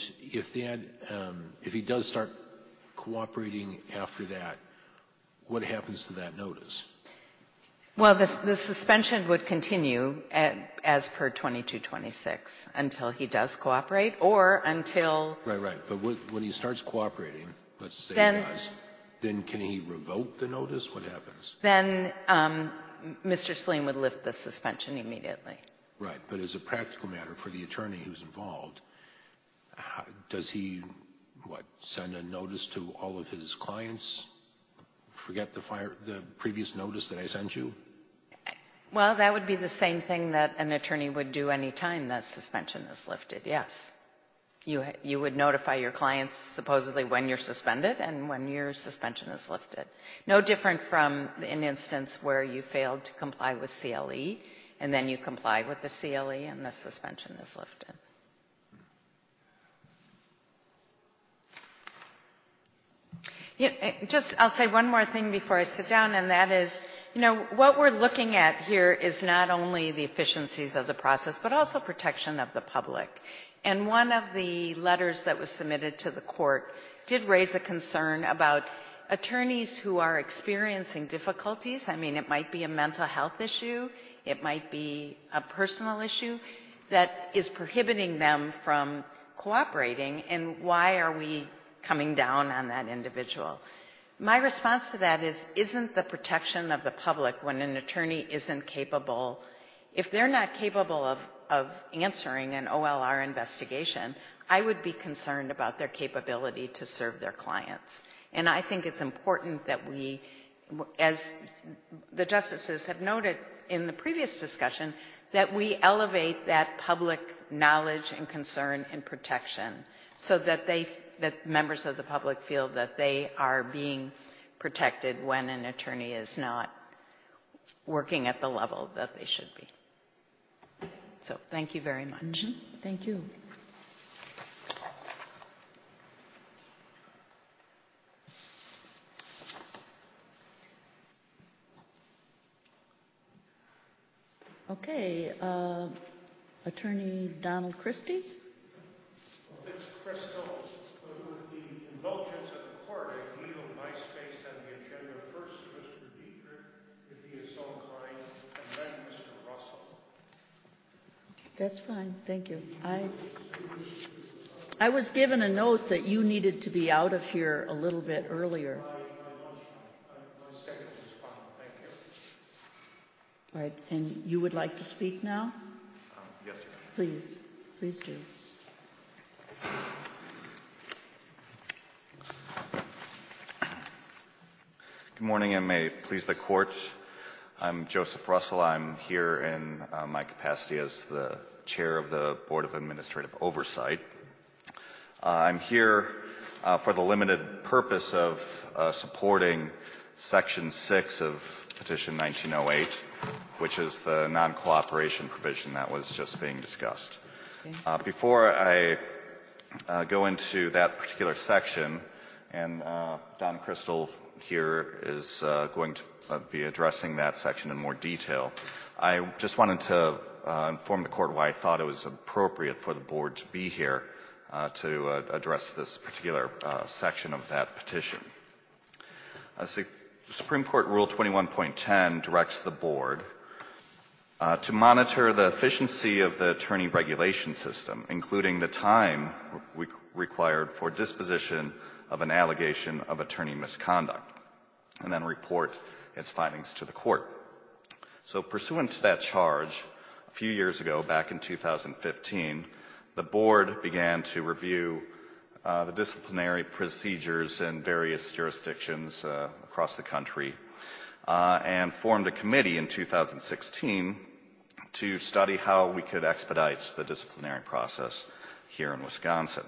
if he does start cooperating after that, what happens to that notice? Well, the suspension would continue as per 2226 until he does cooperate or until... Right. But when he starts cooperating, let's say he does, then can he revoke the notice? What happens? Then Mr. Sleen would lift the suspension immediately. Right. But as a practical matter for the attorney who's involved, does he, send a notice to all of his clients? Forget the previous notice that I sent you? Well, that would be the same thing that an attorney would do any time the suspension is lifted, yes. You would notify your clients supposedly when you're suspended and when your suspension is lifted. No different from an instance where you failed to comply with CLE and then you comply with the CLE and the suspension is lifted. I'll say one more thing before I sit down, and that is, what we're looking at here is not only the efficiencies of the process, but also protection of the public. And one of the letters that was submitted to the court did raise a concern about attorneys who are experiencing difficulties. I mean, it might be a mental health issue, it might be a personal issue that is prohibiting them from cooperating, and why are we coming down on that individual? My response to that isn't the protection of the public when an attorney isn't capable, if they're not capable of answering an OLR investigation, I would be concerned about their capability to serve their clients. And I think it's important that we, as the justices have noted in the previous discussion, that we elevate that public knowledge and concern and protection so that that members of the public feel that they are being protected when an attorney is not working at the level that they should be. So thank you very much. Mm-hmm. Thank you. Okay, Attorney Donald Christie. It's Crystal. With the indulgence of the court, I yield my space on the agenda first to Mr. Dietrich, if he is so inclined, and then Mr. Russell. That's fine. Thank you. I was given a note that you needed to be out of here a little bit earlier. My schedule is fine. Thank you. All right. And you would like to speak now? Yes, sir. Please do. Good morning, and may it please the court. I'm Joseph Russell. I'm here in my capacity as the chair of the Board of Administrative Oversight. I'm here for the limited purpose of supporting Section 6 of Petition 1908, which is the non-cooperation provision that was just being discussed. Okay. Before I go into that particular section, And Don Crystal here is going to be addressing that section in more detail. I just wanted to inform the court why I thought it was appropriate for the board to be here to address this particular section of that petition. The Supreme Court Rule 21.10 directs the board to monitor the efficiency of the attorney regulation system, including the time required for disposition of an allegation of attorney misconduct, and then report its findings to the court. So pursuant to that charge, a few years ago, back in 2015, the board began to review the disciplinary procedures in various jurisdictions across the country and formed a committee in 2016 to study how we could expedite the disciplinary process here in Wisconsin.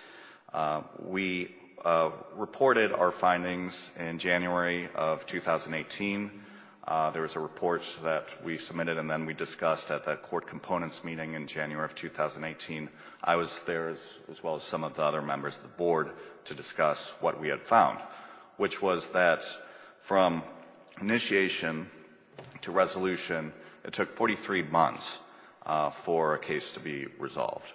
We reported our findings in January of 2018. There was a report that we submitted and then we discussed at that court components meeting in January of 2018. I was there as well as some of the other members of the board to discuss what we had found, which was that from initiation to resolution, it took 43 months for a case to be resolved.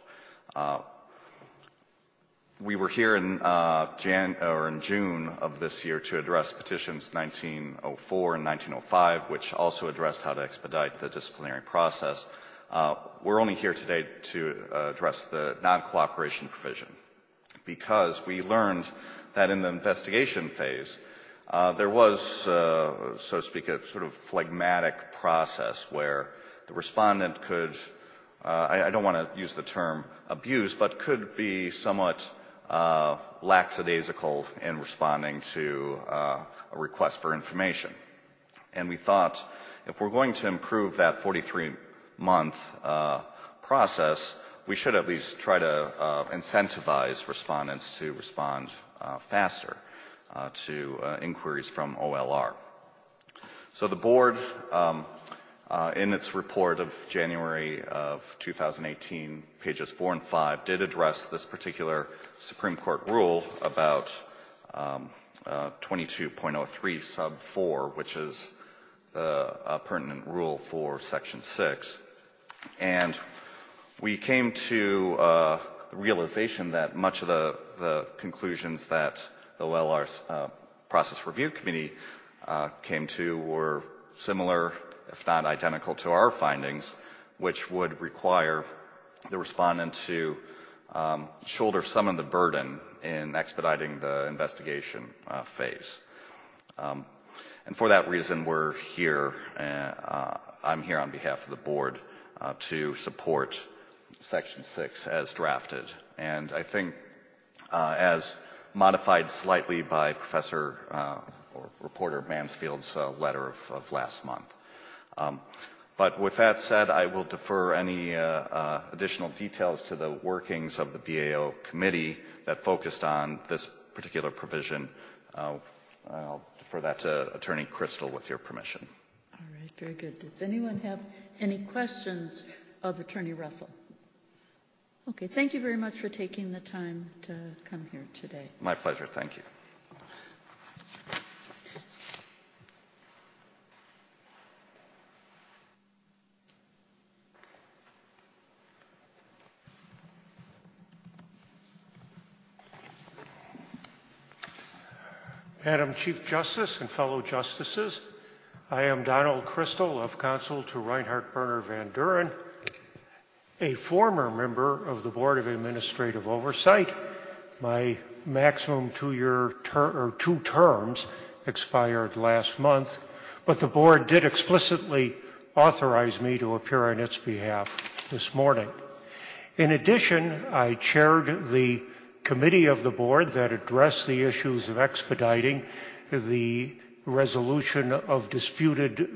We were here in June of this year to address petitions 1904 and 1905, which also addressed how to expedite the disciplinary process. We're only here today to address the non-cooperation provision because we learned that in the investigation phase, there was, so to speak, a sort of phlegmatic process where the respondent could, I don't want to use the term abuse, but could be somewhat lackadaisical in responding to a request for information. And we thought if we're going to improve that 43-month process, we should at least try to incentivize respondents to respond faster to inquiries from OLR. So the board, in its report of January of 2018, pages 4 and 5, did address this particular Supreme Court rule about 22.03 sub 4, which is the pertinent rule for Section 6. And we came to the realization that much of the conclusions that the OLR's Process Review Committee came to were similar, if not identical, to our findings, which would require the respondent to shoulder some of the burden in expediting the investigation phase. And for that reason, we're here. I'm here on behalf of the board to support Section 6 as drafted. And I think as modified slightly by Professor or Reporter Mansfield's letter of last month. But with that said, I will defer any additional details to the workings of the BAO committee that focused on this particular provision. I'll defer that to Attorney Crystal with your permission. All right, very good. Does anyone have any questions of Attorney Russell? Okay, thank you very much for taking the time to come here today. My pleasure, thank you. Madam Chief Justice and fellow justices, I am Donald Crystal of counsel to Reinhard Berner Van Duren, a former member of the Board of Administrative Oversight. My maximum two terms expired last month, but the board did explicitly authorize me to appear on its behalf this morning. In addition, I chaired the committee of the board that addressed the issues of expediting the resolution of disputed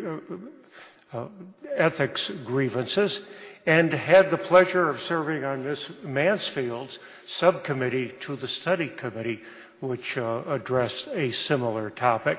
ethics grievances and had the pleasure of serving on Ms. Mansfield's subcommittee to the study committee, which addressed a similar topic.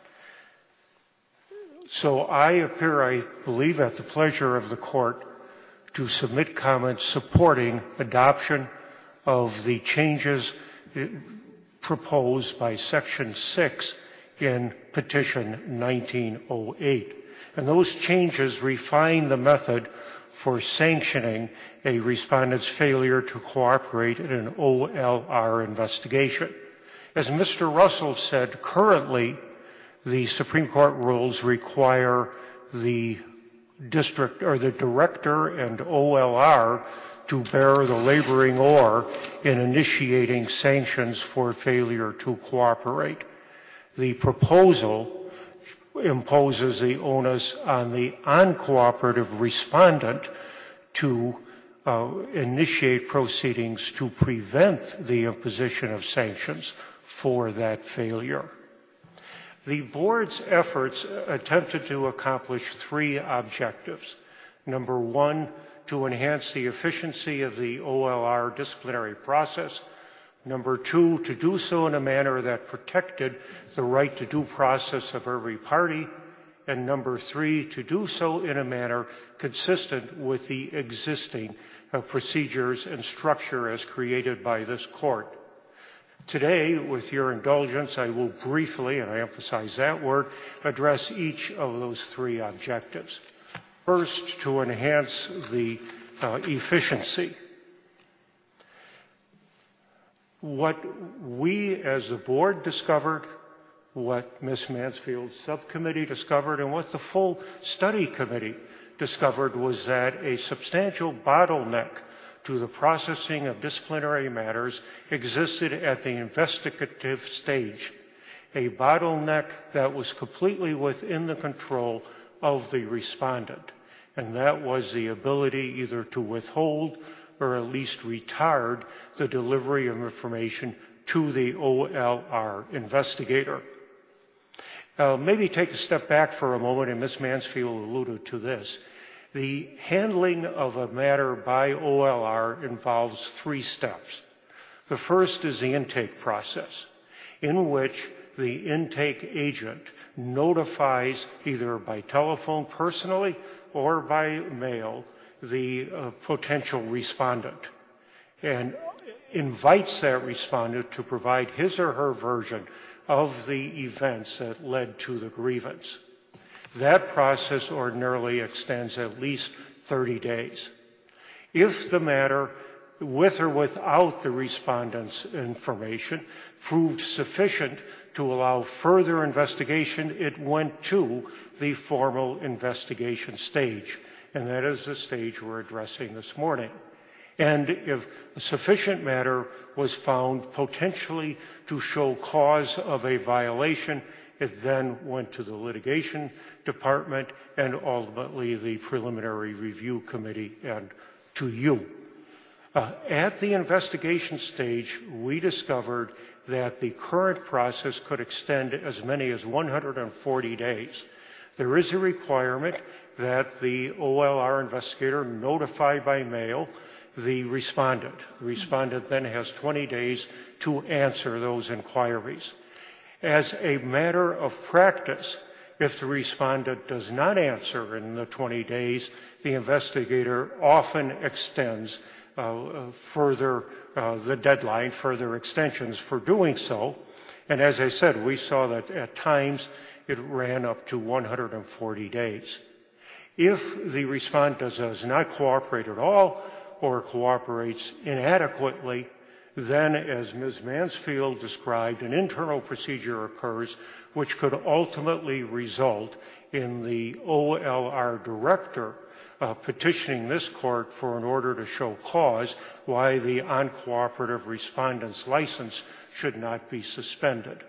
So I appear, I believe, at the pleasure of the court to submit comments supporting adoption of the changes proposed by Section 6 in Petition 1908. And those changes refine the method for sanctioning a respondent's failure to cooperate in an OLR investigation. As Mr. Russell said, currently the Supreme Court rules require the district or the director and OLR to bear the laboring oar in initiating sanctions for failure to cooperate. The proposal imposes the onus on the uncooperative respondent to initiate proceedings to prevent the imposition of sanctions for that failure. The board's efforts attempted to accomplish three objectives. Number one, to enhance the efficiency of the OLR disciplinary process. Number two, to do so in a manner that protected the right to due process of every party. And number three, to do so in a manner consistent with the existing procedures and structure as created by this court. Today, with your indulgence, I will briefly, and I emphasize that word, address each of those three objectives. First, to enhance the efficiency. What we as the board discovered, what Ms. Mansfield's subcommittee discovered, and what the full study committee discovered was that a substantial bottleneck to the processing of disciplinary matters existed at the investigative stage, a bottleneck that was completely within the control of the respondent, and that was the ability either to withhold or at least retard the delivery of information to the OLR investigator. Maybe take a step back for a moment, and Ms. Mansfield alluded to this. The handling of a matter by OLR involves three steps. The first is the intake process, in which the intake agent notifies either by telephone personally or by mail the potential respondent and invites that respondent to provide his or her version of the events that led to the grievance. That process ordinarily extends at least 30 days. If the matter, with or without the respondent's information, proved sufficient to allow further investigation, it went to the formal investigation stage. And that is the stage we're addressing this morning. And if a sufficient matter was found potentially to show cause of a violation, it then went to the litigation department and ultimately the preliminary review committee and to you. At the investigation stage, we discovered that the current process could extend as many as 140 days. There is a requirement that the OLR investigator notify by mail the respondent. The respondent then has 20 days to answer those inquiries. As a matter of practice, if the respondent does not answer in the 20 days, the investigator often extends further the deadline, further extensions for doing so. And as I said, we saw that at times it ran up to 140 days. If the respondent does not cooperate at all or cooperates inadequately, then, as Ms. Mansfield described, an internal procedure occurs which could ultimately result in the OLR director petitioning this court for an order to show cause why the uncooperative respondent's license should not be suspended.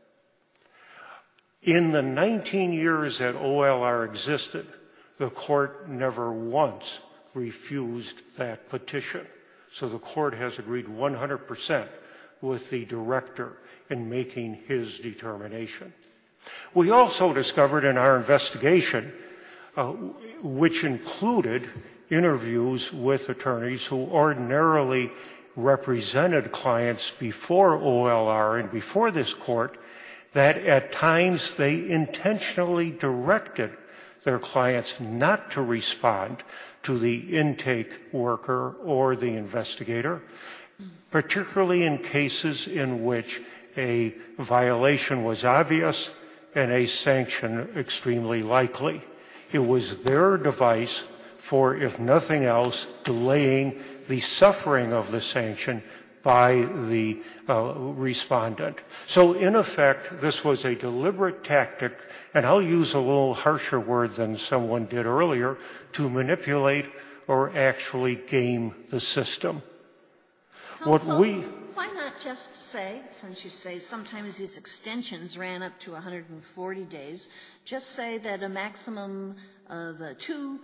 In the 19 years that OLR existed, the court never once refused that petition. So the court has agreed 100% with the director in making his determination. We also discovered in our investigation, which included interviews with attorneys who ordinarily represented clients before OLR and before this court, that at times they intentionally directed their clients not to respond to the intake worker or the investigator, particularly in cases in which a violation was obvious and a sanction extremely likely. It was their device for, if nothing else, delaying the suffering of the sanction by the respondent. So in effect, this was a deliberate tactic, and I'll use a little harsher word than someone did earlier, to manipulate or actually game the system. Counsel, why not just say, since you say sometimes these extensions ran up to 140 days, just say that a maximum of 2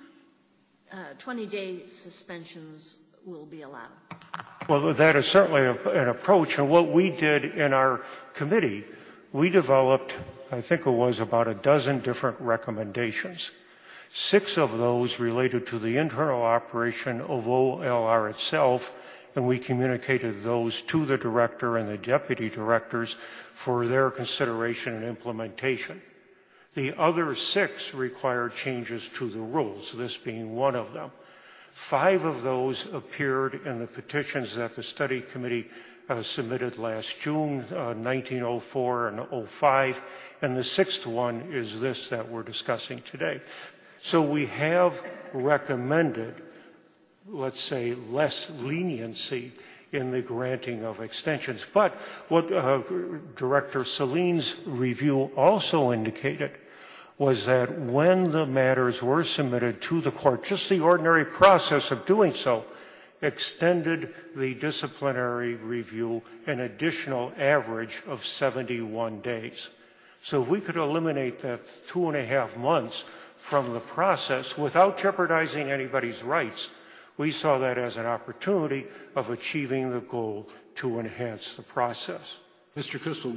20-day suspensions will be allowed? Well, that is certainly an approach. And what we did in our committee, we developed, I think it was about a dozen different recommendations. 6 of those related to the internal operation of OLR itself, and we communicated those to the director and the deputy directors for their consideration and implementation. The other 6 required changes to the rules, this being one of them. 5 of those appeared in the petitions that the study committee submitted last June, 1904 and 05, and the 6th one is this that we're discussing today. So we have recommended, let's say, less leniency in the granting of extensions. But what Director Celine's review also indicated was that when the matters were submitted to the court, just the ordinary process of doing so extended the disciplinary review an additional average of 71 days. So if we could eliminate that 2.5 months from the process without jeopardizing anybody's rights, we saw that as an opportunity of achieving the goal to enhance the process. Mr. Kristol,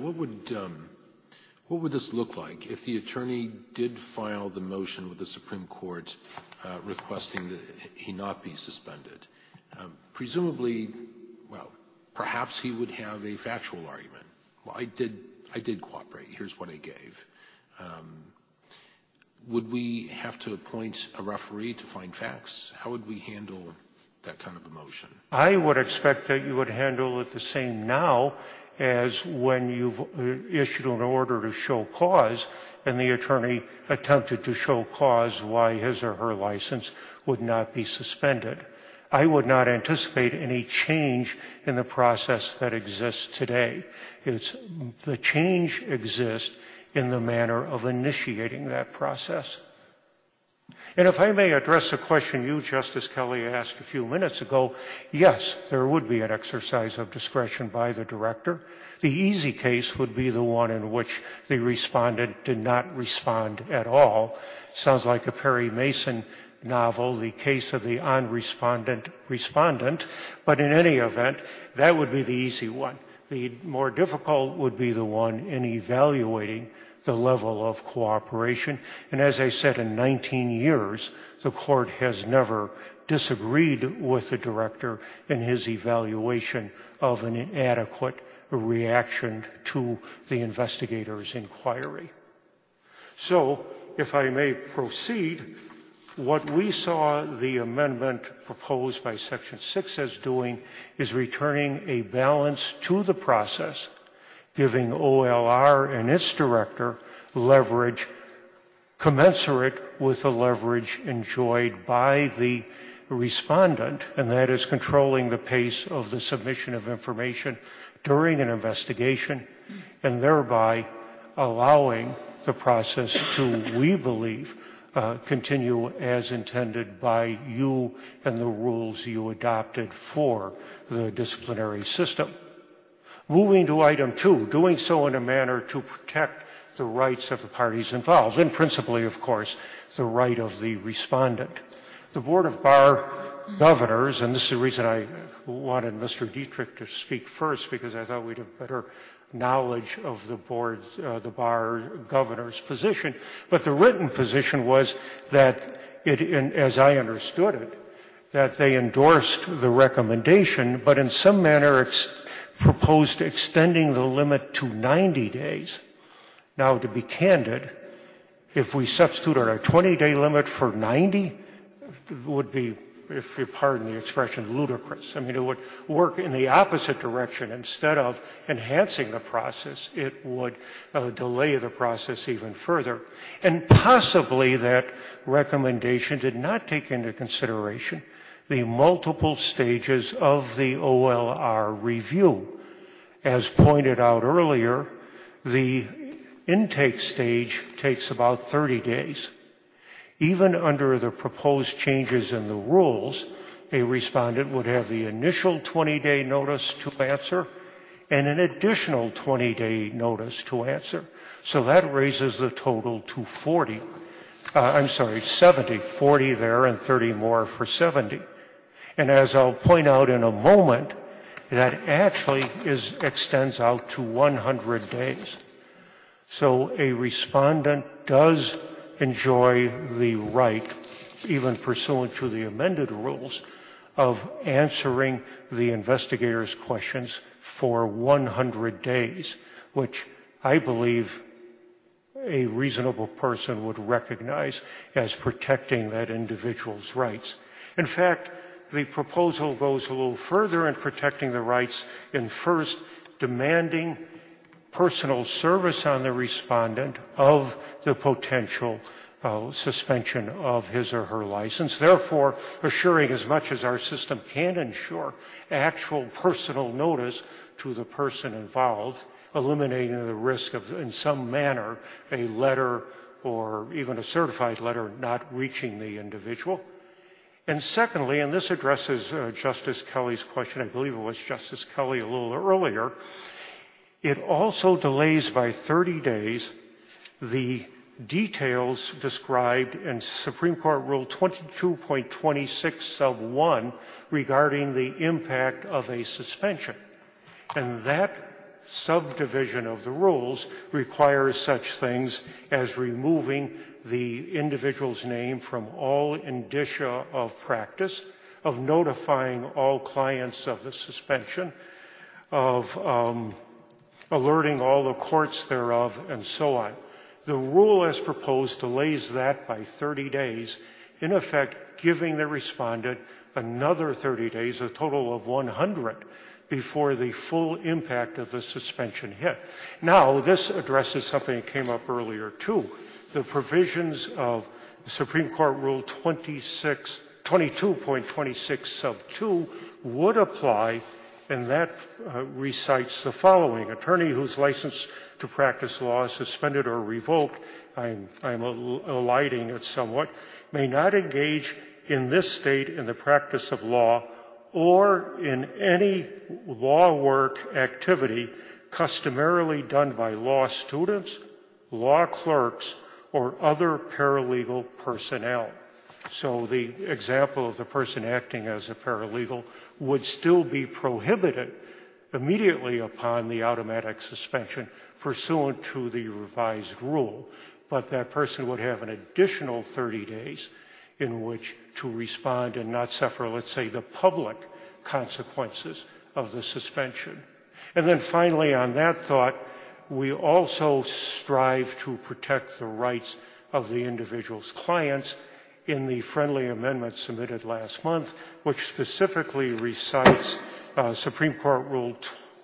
what would this look like if the attorney did file the motion with the Supreme Court requesting that he not be suspended? Presumably, well, perhaps he would have a factual argument. Well, I did cooperate. Here's what I gave. Would we have to appoint a referee to find facts? How would we handle that kind of a motion? I would expect that you would handle it the same now as when you've issued an order to show cause and the attorney attempted to show cause why his or her license would not be suspended. I would not anticipate any change in the process that exists today. The change exists in the manner of initiating that process. And if I may address a question you, Justice Kelly, asked a few minutes ago, yes, there would be an exercise of discretion by the director. The easy case would be the one in which the respondent did not respond at all. Sounds like a Perry Mason novel, the case of the respondent, but in any event, that would be the easy one. The more difficult would be the one in evaluating the level of cooperation. And as I said, in 19 years, the court has never disagreed with the director in his evaluation of an inadequate reaction to the investigator's inquiry. So, if I may proceed, what we saw the amendment proposed by Section 6 as doing is returning a balance to the process, giving OLR and its director leverage commensurate with the leverage enjoyed by the respondent, and that is controlling the pace of the submission of information during an investigation, and thereby allowing the process to, we believe, continue as intended by you and the rules you adopted for the disciplinary system. Moving to item 2, doing so in a manner to protect the rights of the parties involved, and principally, of course, the right of the respondent. The Board of Bar Governors, and this is the reason I wanted Mr. Dietrich to speak first, because I thought we'd have better knowledge of the board's, the bar governor's position, but the written position was that as I understood it, that they endorsed the recommendation, but in some manner proposed extending the limit to 90 days. Now, to be candid, if we substituted our 20-day limit for 90, it would be if you pardon the expression, ludicrous. I mean, it would work in the opposite direction. Instead of enhancing the process, it would delay the process even further. And possibly that recommendation did not take into consideration the multiple stages of the OLR review. As pointed out earlier, the intake stage takes about 30 days. Even under the proposed changes in the rules, a respondent would have the initial 20-day notice to answer and an additional 20-day notice to answer. So that raises the total to 70, 40 there and 30 more for 70. And as I'll point out in a moment, that actually extends out to 100 days. So a respondent does enjoy the right, even pursuant to the amended rules, of answering the investigator's questions for 100 days, which I believe a reasonable person would recognize as protecting that individual's rights. In fact, the proposal goes a little further in protecting the rights in first demanding personal service on the respondent of the potential suspension of his or her license, therefore assuring as much as our system can ensure actual personal notice to the person involved, eliminating the risk of, in some manner, a letter or even a certified letter not reaching the individual. And secondly, and this addresses Justice Kelly's question, I believe it was Justice Kelly a little earlier, it also delays by 30 days the details described in Supreme Court Rule 22.26 sub 1 regarding the impact of a suspension. And that subdivision of the rules requires such things as removing the individual's name from all indicia of practice, of notifying all clients of the suspension, of alerting all the courts thereof, and so on. The rule as proposed delays that by 30 days, in effect giving the respondent another 30 days, a total of 100, before the full impact of the suspension hit. Now, this addresses something that came up earlier too. The provisions of Supreme Court Rule 22.26 sub 2 would apply, and that recites the following. Attorney whose license to practice law is suspended or revoked, I'm eliding it somewhat, may not engage in this state in the practice of law or in any law work activity customarily done by law students, law clerks, or other paralegal personnel. So the example of the person acting as a paralegal would still be prohibited immediately upon the automatic suspension pursuant to the revised rule. But that person would have an additional 30 days in which to respond and not suffer, let's say, the public consequences of the suspension. And then finally, on that thought, we also strive to protect the rights of the individual's clients in the friendly amendment submitted last month, which specifically recites Supreme Court Rule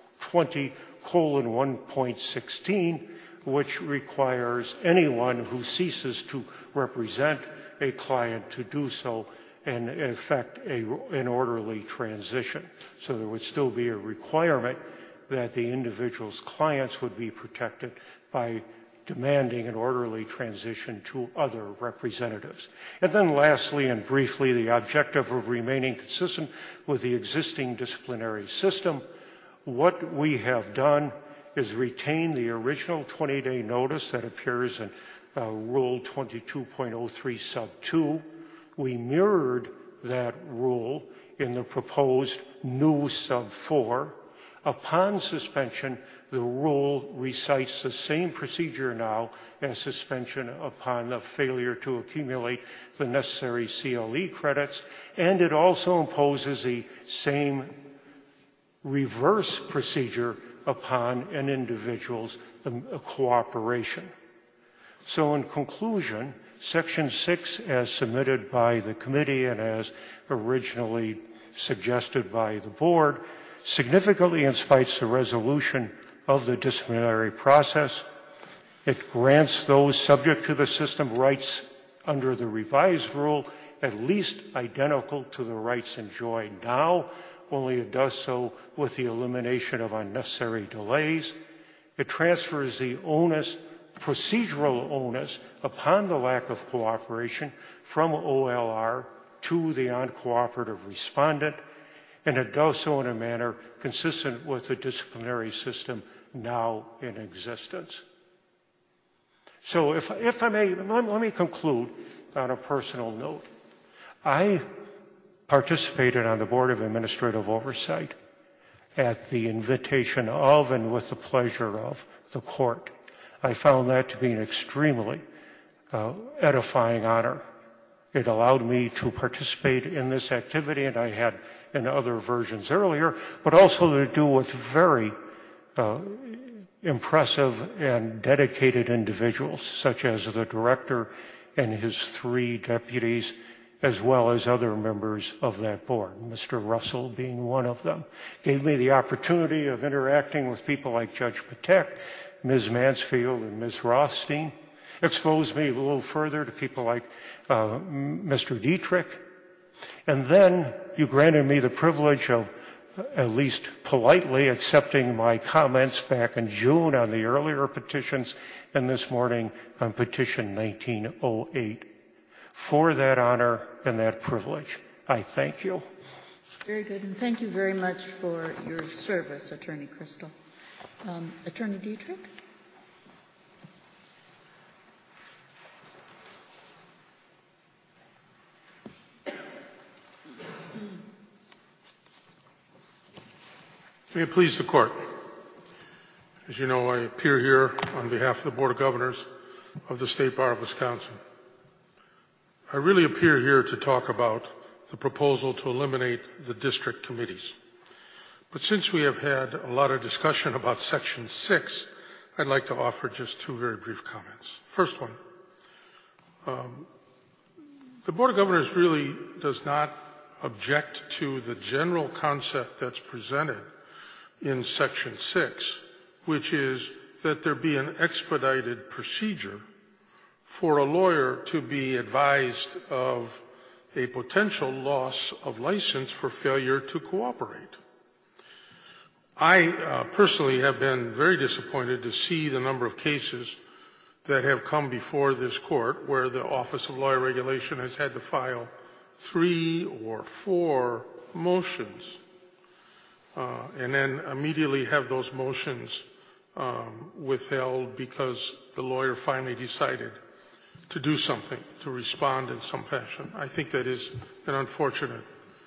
20:1.16, which requires anyone who ceases to represent a client to do so and effect an orderly transition. So there would still be a requirement that the individual's clients would be protected by demanding an orderly transition to other representatives. And then lastly and briefly, the objective of remaining consistent with the existing disciplinary system. What we have done is retain the original 20-day notice that appears in Rule 22.03 sub 2. We mirrored that rule in the proposed new sub 4. Upon suspension, the rule recites the same procedure now as suspension upon the failure to accumulate the necessary CLE credits, and it also imposes the same reverse procedure upon an individual's cooperation. So in conclusion, Section 6, as submitted by the committee and as originally suggested by the board, significantly incites the resolution of the disciplinary process. It grants those subject to the system rights under the revised rule at least identical to the rights enjoyed now, only it does so with the elimination of unnecessary delays. It transfers the procedural onus upon the lack of cooperation from OLR to the uncooperative respondent, and it does so in a manner consistent with the disciplinary system now in existence. So if I may, let me conclude on a personal note. I participated on the Board of Administrative Oversight at the invitation of and with the pleasure of the court. I found that to be an extremely edifying honor. It allowed me to participate in this activity, and I had in other versions earlier, but also to do with very impressive and dedicated individuals, such as the director and his 3 deputies, as well as other members of that board, Mr. Russell being one of them. Gave me the opportunity of interacting with people like Judge Patek, Ms. Mansfield, and Ms. Rothstein. Exposed me a little further to people like Mr. Dietrich. And then you granted me the privilege of at least politely accepting my comments back in June on the earlier petitions and this morning on petition 1908. For that honor and that privilege, I thank you. Very good, and thank you very much for your service, Attorney Crystal. Attorney Dietrich? May it please the Court. As you know, I appear here on behalf of the Board of Governors of the State Bar of Wisconsin. I really appear here to talk about the proposal to eliminate the district committees. But since we have had a lot of discussion about Section 6, I'd like to offer just 2 very brief comments. First one, the Board of Governors really does not object to the general concept that's presented in Section 6, which is that there be an expedited procedure for a lawyer to be advised of a potential loss of license for failure to cooperate. I personally have been very disappointed to see the number of cases that have come before this court where the Office of Lawyer Regulation has had to file 3 or 4 motions and then immediately have those motions withheld because the lawyer finally decided to do something, to respond in some fashion. I think that is an unfortunate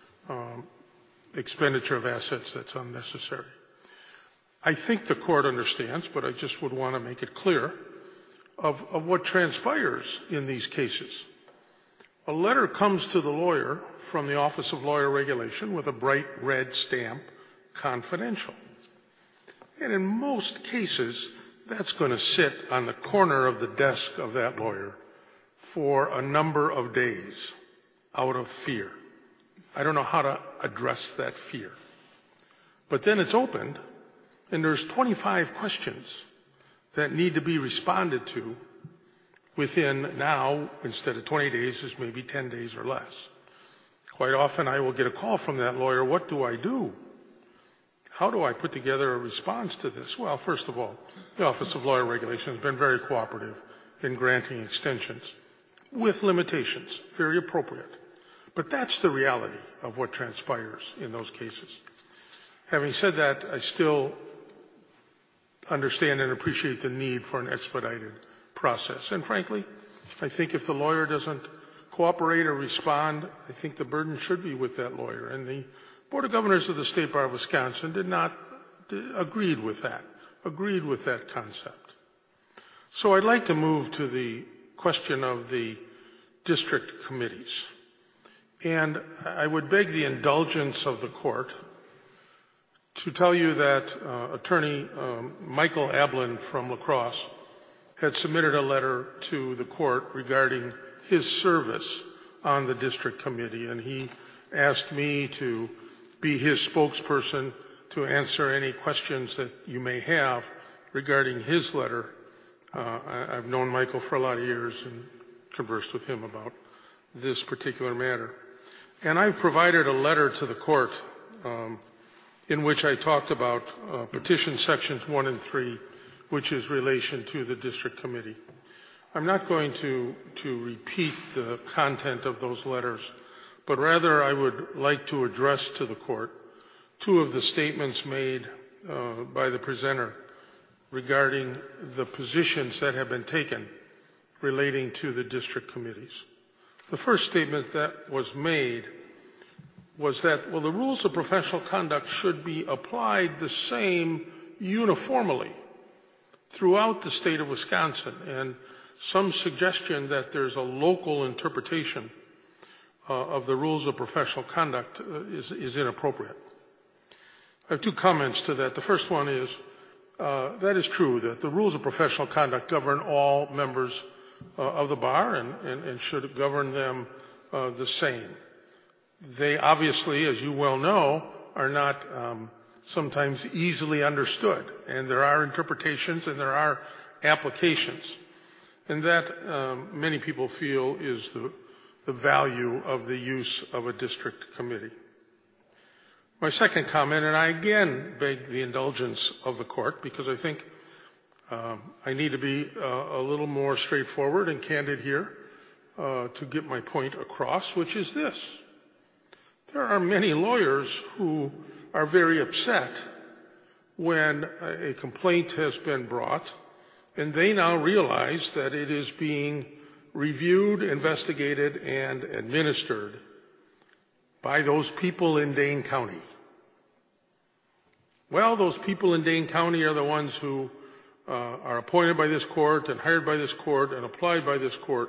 expenditure of assets that's unnecessary. I think the court understands, but I just would want to make it clear of what transpires in these cases. A letter comes to the lawyer from the Office of Lawyer Regulation with a bright red stamp, confidential. And in most cases, that's going to sit on the corner of the desk of that lawyer for a number of days out of fear. I don't know how to address that fear. But then it's opened, and there's 25 questions that need to be responded to within now, instead of 20 days, is maybe 10 days or less. Quite often I will get a call from that lawyer, what do I do? How do I put together a response to this? Well, first of all, the Office of Lawyer Regulation has been very cooperative in granting extensions with limitations, very appropriate. But that's the reality of what transpires in those cases. Having said that, I still understand and appreciate the need for an expedited process. And frankly, I think if the lawyer doesn't cooperate or respond, I think the burden should be with that lawyer. And the Board of Governors of the State Bar of Wisconsin agreed with that concept. So I'd like to move to the question of the district committees. And I would beg the indulgence of the court to tell you that Attorney Michael Ablin from La Crosse had submitted a letter to the court regarding his service on the district committee, and he asked me to be his spokesperson to answer any questions that you may have regarding his letter. I've known Michael for a lot of years and conversed with him about this particular matter. And I've provided a letter to the court in which I talked about petition sections 1 and 3, which is relation to the district committee. I'm not going to repeat the content of those letters, but rather I would like to address to the court two of the statements made by the presenter regarding the positions that have been taken relating to the district committees. The first statement that was made was that, well, the rules of professional conduct should be applied the same uniformly throughout the state of Wisconsin, and some suggestion that there's a local interpretation of the rules of professional conduct is inappropriate. I have two comments to that. The first one is, that is true, that the rules of professional conduct govern all members of the bar and should govern them the same. They obviously, as you well know, are not sometimes easily understood, and there are interpretations and there are applications. And that many people feel is the value of the use of a district committee. My second comment, and I again beg the indulgence of the court because I think I need to be a little more straightforward and candid here to get my point across, which is this. There are many lawyers who are very upset when a complaint has been brought and they now realize that it is being reviewed, investigated, and administered by those people in Dane County. Well, those people in Dane County are the ones who are appointed by this court and hired by this court and applied by this court.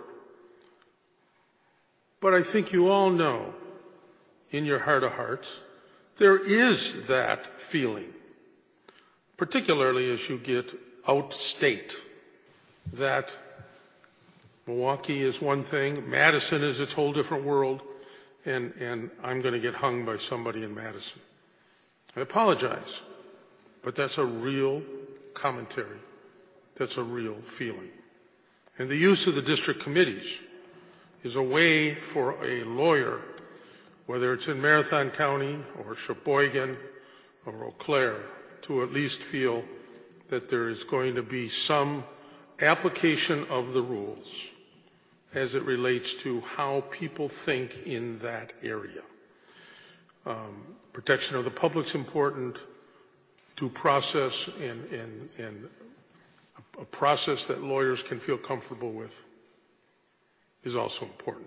But I think you all know, in your heart of hearts, there is that feeling, particularly as you get outstate, that Milwaukee is one thing, Madison is its whole different world, and I'm going to get hung by somebody in Madison. I apologize, but that's a real commentary. That's a real feeling. And the use of the district committees is a way for a lawyer, whether it's in Marathon County or Sheboygan or Eau Claire, to at least feel that there is going to be some application of the rules as it relates to how people think in that area. Protection of the public's important, due process and a process that lawyers can feel comfortable with is also important.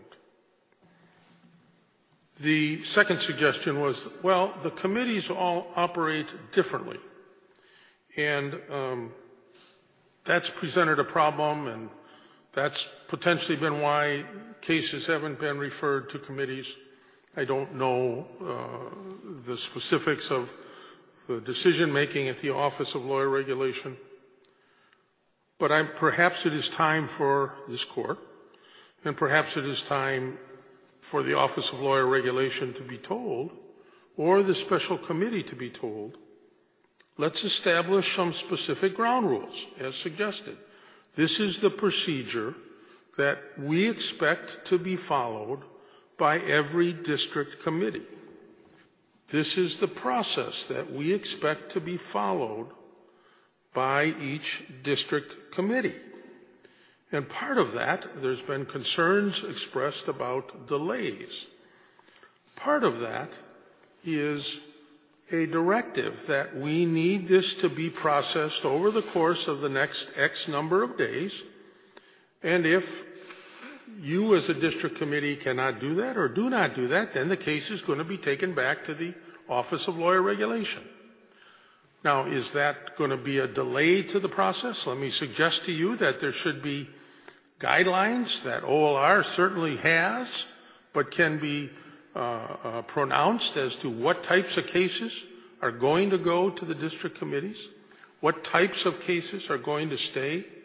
The second suggestion was, well, the committees all operate differently. And that's presented a problem, and that's potentially been why cases haven't been referred to committees. I don't know the specifics of the decision-making at the Office of Lawyer Regulation. But perhaps it is time for this court, and perhaps it is time for the Office of Lawyer Regulation to be told, or the special committee to be told, let's establish some specific ground rules, as suggested. This is the procedure that we expect to be followed by every district committee. This is the process that we expect to be followed by each district committee. And part of that, there's been concerns expressed about delays. Part of that is a directive that we need this to be processed over the course of the next X number of days. And if you as a district committee cannot do that or do not do that, then the case is going to be taken back to the Office of Lawyer Regulation. Now, is that going to be a delay to the process? Let me suggest to you that there should be guidelines that OLR certainly has, but can be pronounced as to what types of cases are going to go to the district committees, what types of cases are going to stay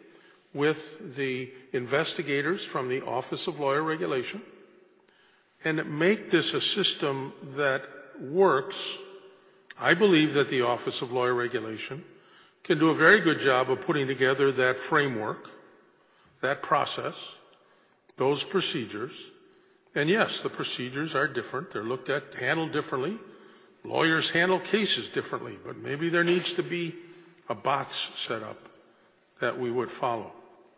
with the investigators from the Office of Lawyer Regulation and make this a system that works. I believe that the Office of Lawyer Regulation can do a very good job of putting together that framework, that process, those procedures. And yes, the procedures are different. They're looked at, handled differently. Lawyers handle cases differently, but maybe there needs to be a box set up that we would follow.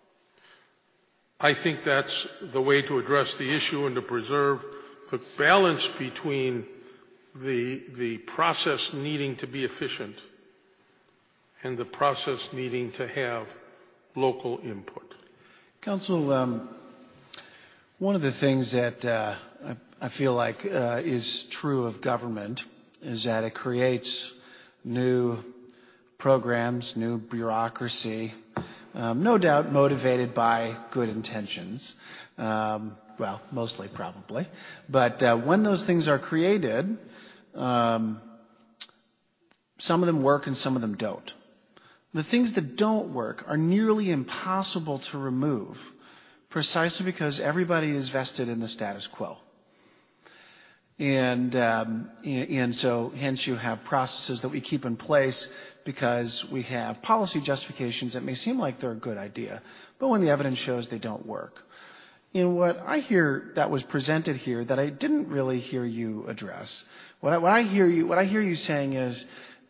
I think that's the way to address the issue and to preserve the balance between the process needing to be efficient and the process needing to have local input. Counsel, one of the things that I feel like is true of government is that it creates new programs, new bureaucracy, no doubt motivated by good intentions. Well, mostly probably. But when those things are created, some of them work and some of them don't. The things that don't work are nearly impossible to remove precisely because everybody is vested in the status quo. And so hence you have processes that we keep in place because we have policy justifications that may seem like they're a good idea, but when the evidence shows they don't work. And what I hear that was presented here that I didn't really hear you address, what I hear you saying is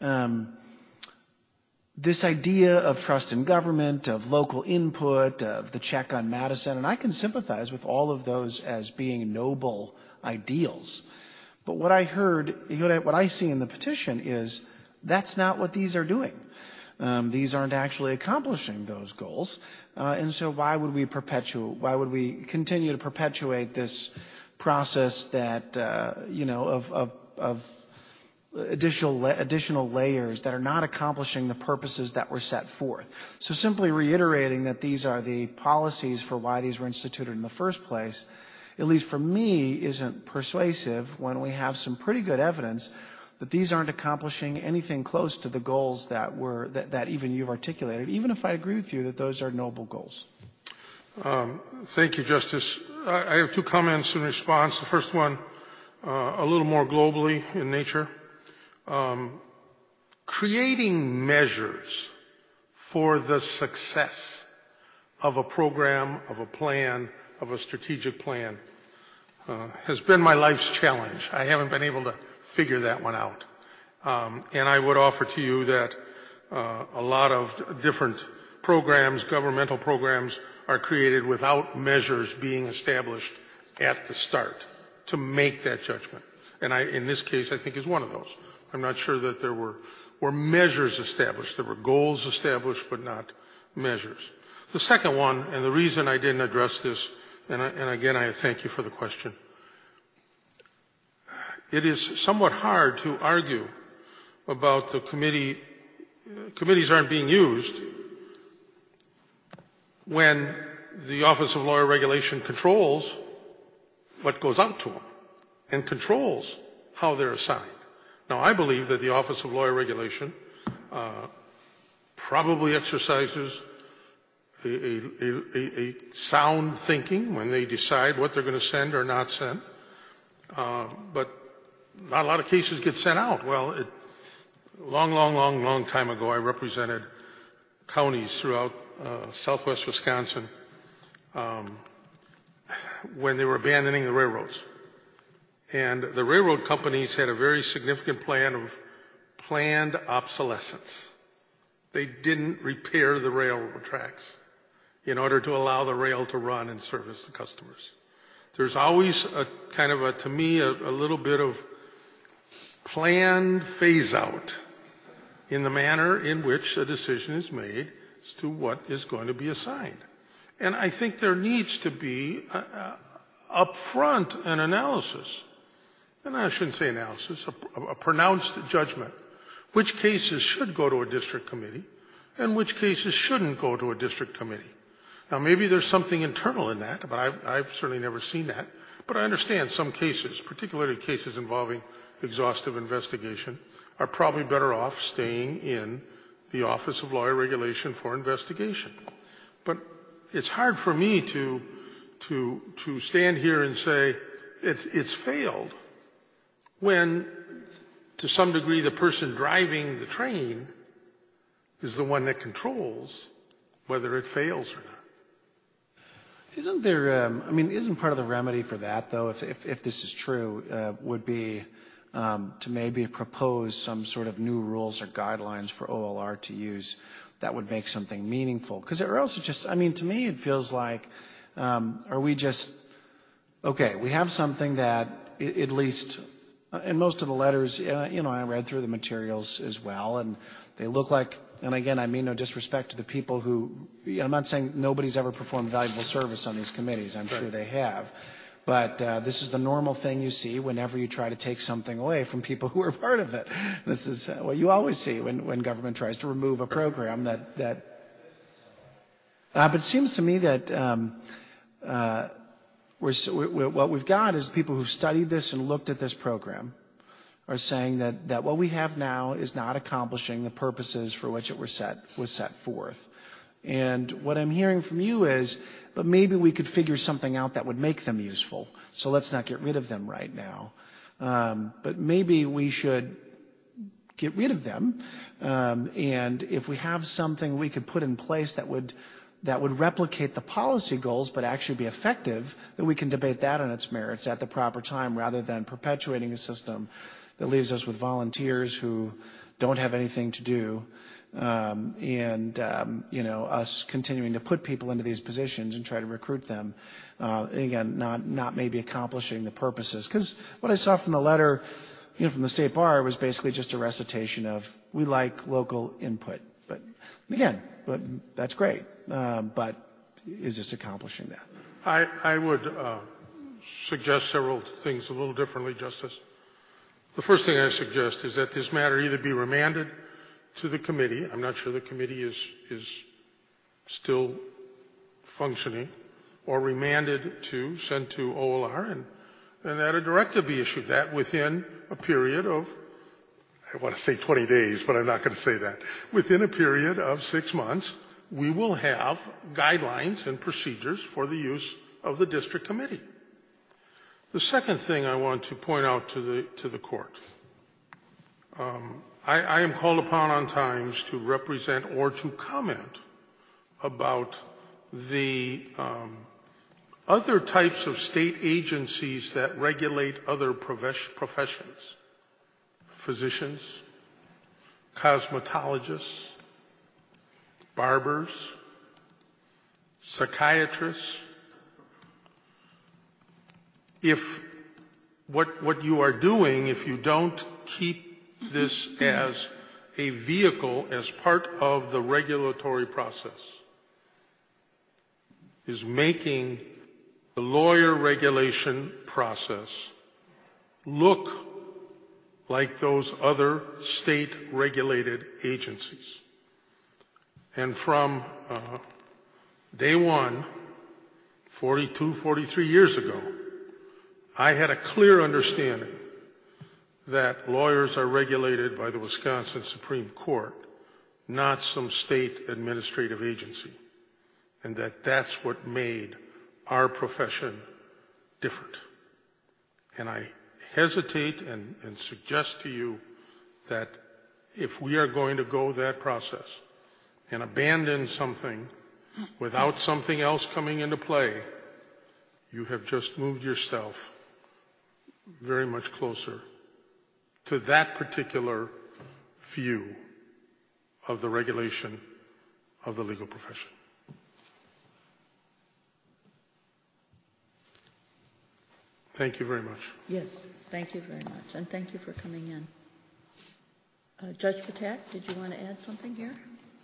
this idea of trust in government, of local input, of the check on Madison, and I can sympathize with all of those as being noble ideals. But what I heard, what I see in the petition is that's not what these are doing. These aren't actually accomplishing those goals. And so why would we continue to perpetuate this process that, of additional layers that are not accomplishing the purposes that were set forth? So simply reiterating that these are the policies for why these were instituted in the first place, at least for me, isn't persuasive when we have some pretty good evidence that these aren't accomplishing anything close to the goals that even you've articulated, even if I agree with you that those are noble goals. Thank you, Justice. I have two comments in response. The first one, a little more globally in nature. Creating measures for the success of a program, of a plan, of a strategic plan has been my life's challenge. I haven't been able to figure that one out. And I would offer to you that a lot of different programs, governmental programs, are created without measures being established at the start to make that judgment. And in this case, I think is one of those. I'm not sure that there were measures established. There were goals established, but not measures. The second one, and the reason I didn't address this, and again, I thank you for the question. It is somewhat hard to argue about the committees aren't being used when the Office of Lawyer Regulation controls what goes out to them and controls how they're assigned. Now, I believe that the Office of Lawyer Regulation probably exercises a sound thinking when they decide what they're going to send or not send. But not a lot of cases get sent out. Well, long time ago, I represented counties throughout southwest Wisconsin when they were abandoning the railroads. And the railroad companies had a very significant plan of planned obsolescence. They didn't repair the railroad tracks in order to allow the rail to run and service the customers. There's always a kind of to me, a little bit of planned phase out in the manner in which a decision is made as to what is going to be assigned. And I think there needs to be upfront an analysis, and I shouldn't say analysis, a pronounced judgment. Which cases should go to a district committee and which cases shouldn't go to a district committee. Now, maybe there's something internal in that, but I've certainly never seen that. But I understand some cases, particularly cases involving exhaustive investigation, are probably better off staying in the Office of Lawyer Regulation for investigation. But it's hard for me to stand here and say it's failed when, to some degree, the person driving the train is the one that controls whether it fails or not. Isn't there, isn't part of the remedy for that, though, if this is true, would be to maybe propose some sort of new rules or guidelines for OLR to use that would make something meaningful? Because or else it just, to me it feels like, are we just, okay, we have something that at least, in most of the letters, I read through the materials as well, and they look like, and again, I mean no disrespect to the people who, I'm not saying nobody's ever performed valuable service on these committees. I'm sure they have. But this is the normal thing you see whenever you try to take something away from people who are part of it. This is what you always see when government tries to remove a program that but it seems to me that what we've got is people who've studied this and looked at this program are saying that what we have now is not accomplishing the purposes for which it was set forth. And what I'm hearing from you is, but maybe we could figure something out that would make them useful. So let's not get rid of them right now. But maybe we should get rid of them. And if we have something we could put in place that would replicate the policy goals but actually be effective, then we can debate that on its merits at the proper time rather than perpetuating a system that leaves us with volunteers who don't have anything to do, and us continuing to put people into these positions and try to recruit them. Again, not maybe accomplishing the purposes. Because what I saw from the letter, from the State Bar was basically just a recitation of, we like local input. But again, that's great. But is this accomplishing that? I would suggest several things a little differently, Justice. The first thing I suggest is that this matter either be remanded to the committee. I'm not sure the committee is still functioning, or remanded to send to OLR, and that a directive be issued that within a period of, I want to say 20 days, but I'm not going to say that. Within a period of 6 months, we will have guidelines and procedures for the use of the district committee. The second thing I want to point out to the court, I am called upon on times to represent or to comment about the other types of state agencies that regulate other professions. Physicians, cosmetologists, barbers, psychiatrists. If what you are doing, if you don't keep this as a vehicle, as part of the regulatory process, is making the lawyer regulation process look like those other state-regulated agencies. And from day one, 42, 43 years ago, I had a clear understanding that lawyers are regulated by the Wisconsin Supreme Court, not some state administrative agency, and that's what made our profession different. And I hesitate and suggest to you that if we are going to go that process and abandon something without something else coming into play, you have just moved yourself very much closer to that particular view of the regulation of the legal profession. Thank you very much. Yes, thank you very much, and thank you for coming in. Judge Patak, did you want to add something here?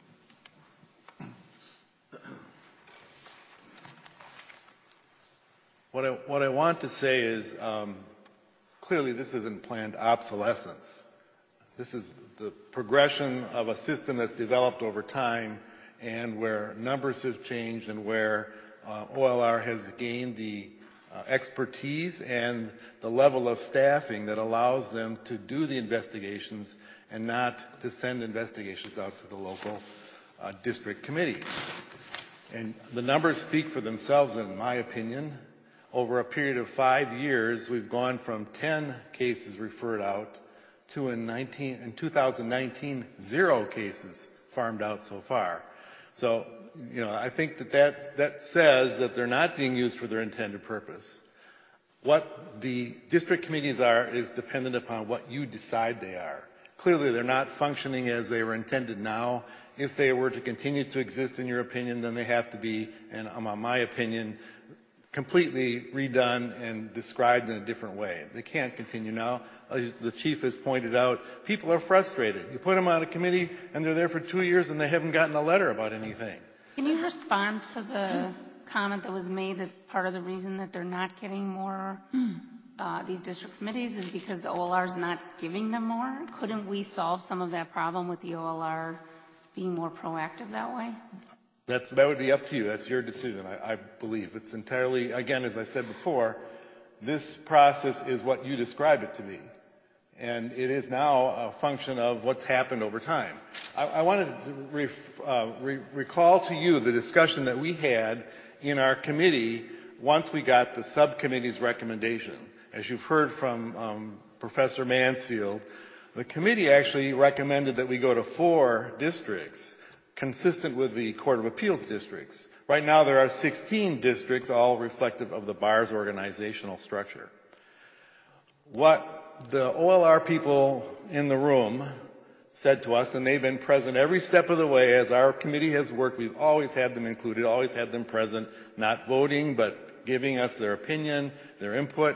What I want to say is, clearly this isn't planned obsolescence. This is the progression of a system that's developed over time, and where numbers have changed, and where OLR has gained the expertise and the level of staffing that allows them to do the investigations and not to send investigations out to the local district committees. And the numbers speak for themselves, in my opinion. Over a period of 5 years, we've gone from 10 cases referred out to in 2019, 0 cases farmed out so far. So, I think that says that they're not being used for their intended purpose. What the district committees are is dependent upon what you decide they are. Clearly, they're not functioning as they were intended now. If they were to continue to exist, in your opinion, then they have to be, and in my opinion, completely redone and described in a different way. They can't continue now. As the chief has pointed out, people are frustrated. You put them on a committee and they're there for 2 years and they haven't gotten a letter about anything. Can you respond to the comment that was made that part of the reason that they're not getting more, these district committees is because the OLR is not giving them more? Couldn't we solve some of that problem with the OLR being more proactive that way? That would be up to you. That's your decision, I believe. It's entirely, again, as I said before, this process is what you describe it to be. And it is now a function of what's happened over time. I wanted to recall to you the discussion that we had in our committee once we got the subcommittee's recommendation. As you've heard from Professor Mansfield, the committee actually recommended that we go to 4 districts, consistent with the Court of Appeals districts. Right now there are 16 districts, all reflective of the bar's organizational structure. What the OLR people in the room said to us, and they've been present every step of the way as our committee has worked, we've always had them included, always had them present, not voting, but giving us their opinion, their input.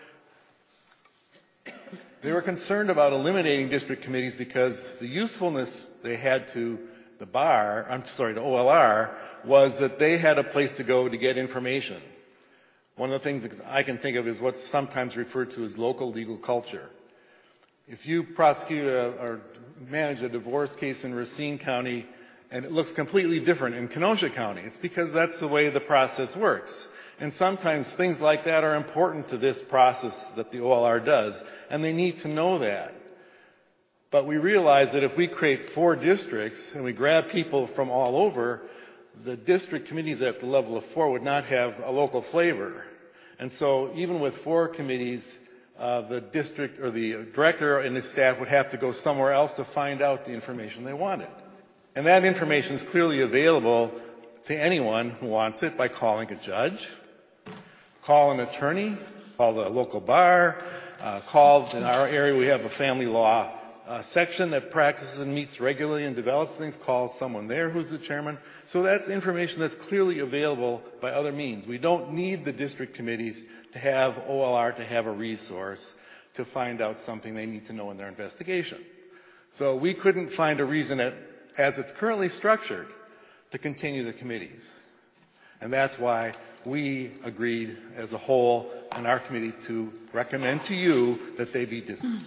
They were concerned about eliminating district committees because the usefulness they had to the OLR, was that they had a place to go to get information. One of the things I can think of is what's sometimes referred to as local legal culture. If you prosecute or manage a divorce case in Racine County and it looks completely different in Kenosha County, it's because that's the way the process works. And sometimes things like that are important to this process that the OLR does, and they need to know that. But we realize that if we create 4 districts and we grab people from all over, the district committees at the level of 4 would not have a local flavor. And so even with 4 committees, the district or the director and his staff would have to go somewhere else to find out the information they wanted. And that information is clearly available to anyone who wants it by calling a judge, call an attorney, call the local bar, in our area we have a family law section that practices and meets regularly and develops things, call someone there who's the chairman. So that's information that's clearly available by other means. We don't need the district committees to have OLR to have a resource to find out something they need to know in their investigation. So we couldn't find a reason as it's currently structured to continue the committees. And that's why we agreed as a whole in our committee to recommend to you that they be dismissed.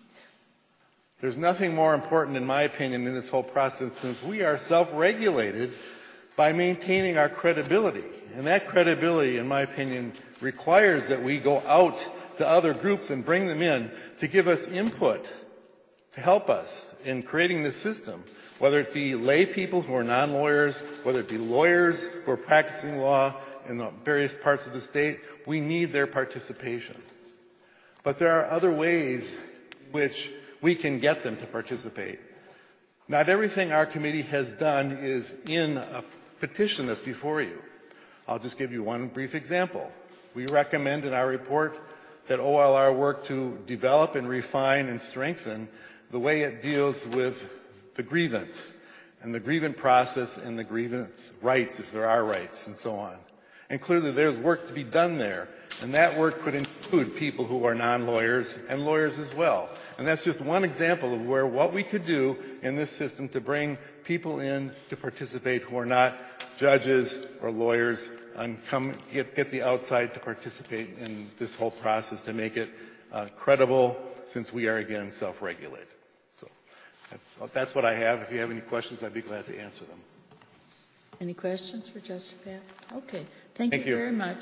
There's nothing more important, in my opinion, in this whole process since we are self-regulated by maintaining our credibility. And that credibility, in my opinion, requires that we go out to other groups and bring them in to give us input, to help us in creating this system, whether it be lay people who are non-lawyers, whether it be lawyers who are practicing law in the various parts of the state. We need their participation. But there are other ways in which we can get them to participate. Not everything our committee has done is in a petition that's before you. I'll just give you one brief example. We recommend in our report that OLR work to develop and refine and strengthen the way it deals with the grievance and the grievance process and the grievance rights, if there are rights, and so on. And clearly there's work to be done there. And that work could include people who are non-lawyers and lawyers as well. And that's just one example of what we could do in this system to bring people in to participate who are not judges or lawyers and get the outside to participate in this whole process to make it credible, since we are, again, self-regulated. So that's what I have. If you have any questions, I'd be glad to answer them. Any questions for Judge Pat? Okay. Thank you very much.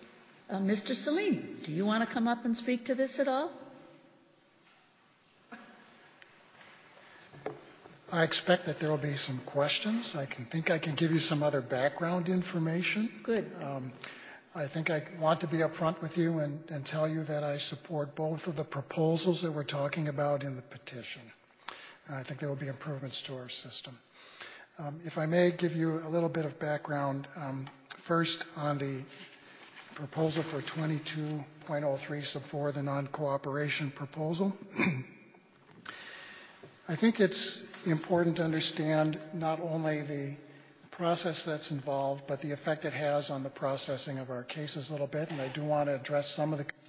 Mr. Salim, do you want to come up and speak to this at all? I expect that there will be some questions. I can give you some other background information. Good. I think I want to be upfront with you and tell you that I support both of the proposals that we're talking about in the petition. I think there will be improvements to our system. If I may give you a little bit of background, first on the proposal for 22.03 sub 4, the non-cooperation proposal. I think it's important to understand not only the process that's involved, but the effect it has on the processing of our cases a little bit. And I do want to address some of the questions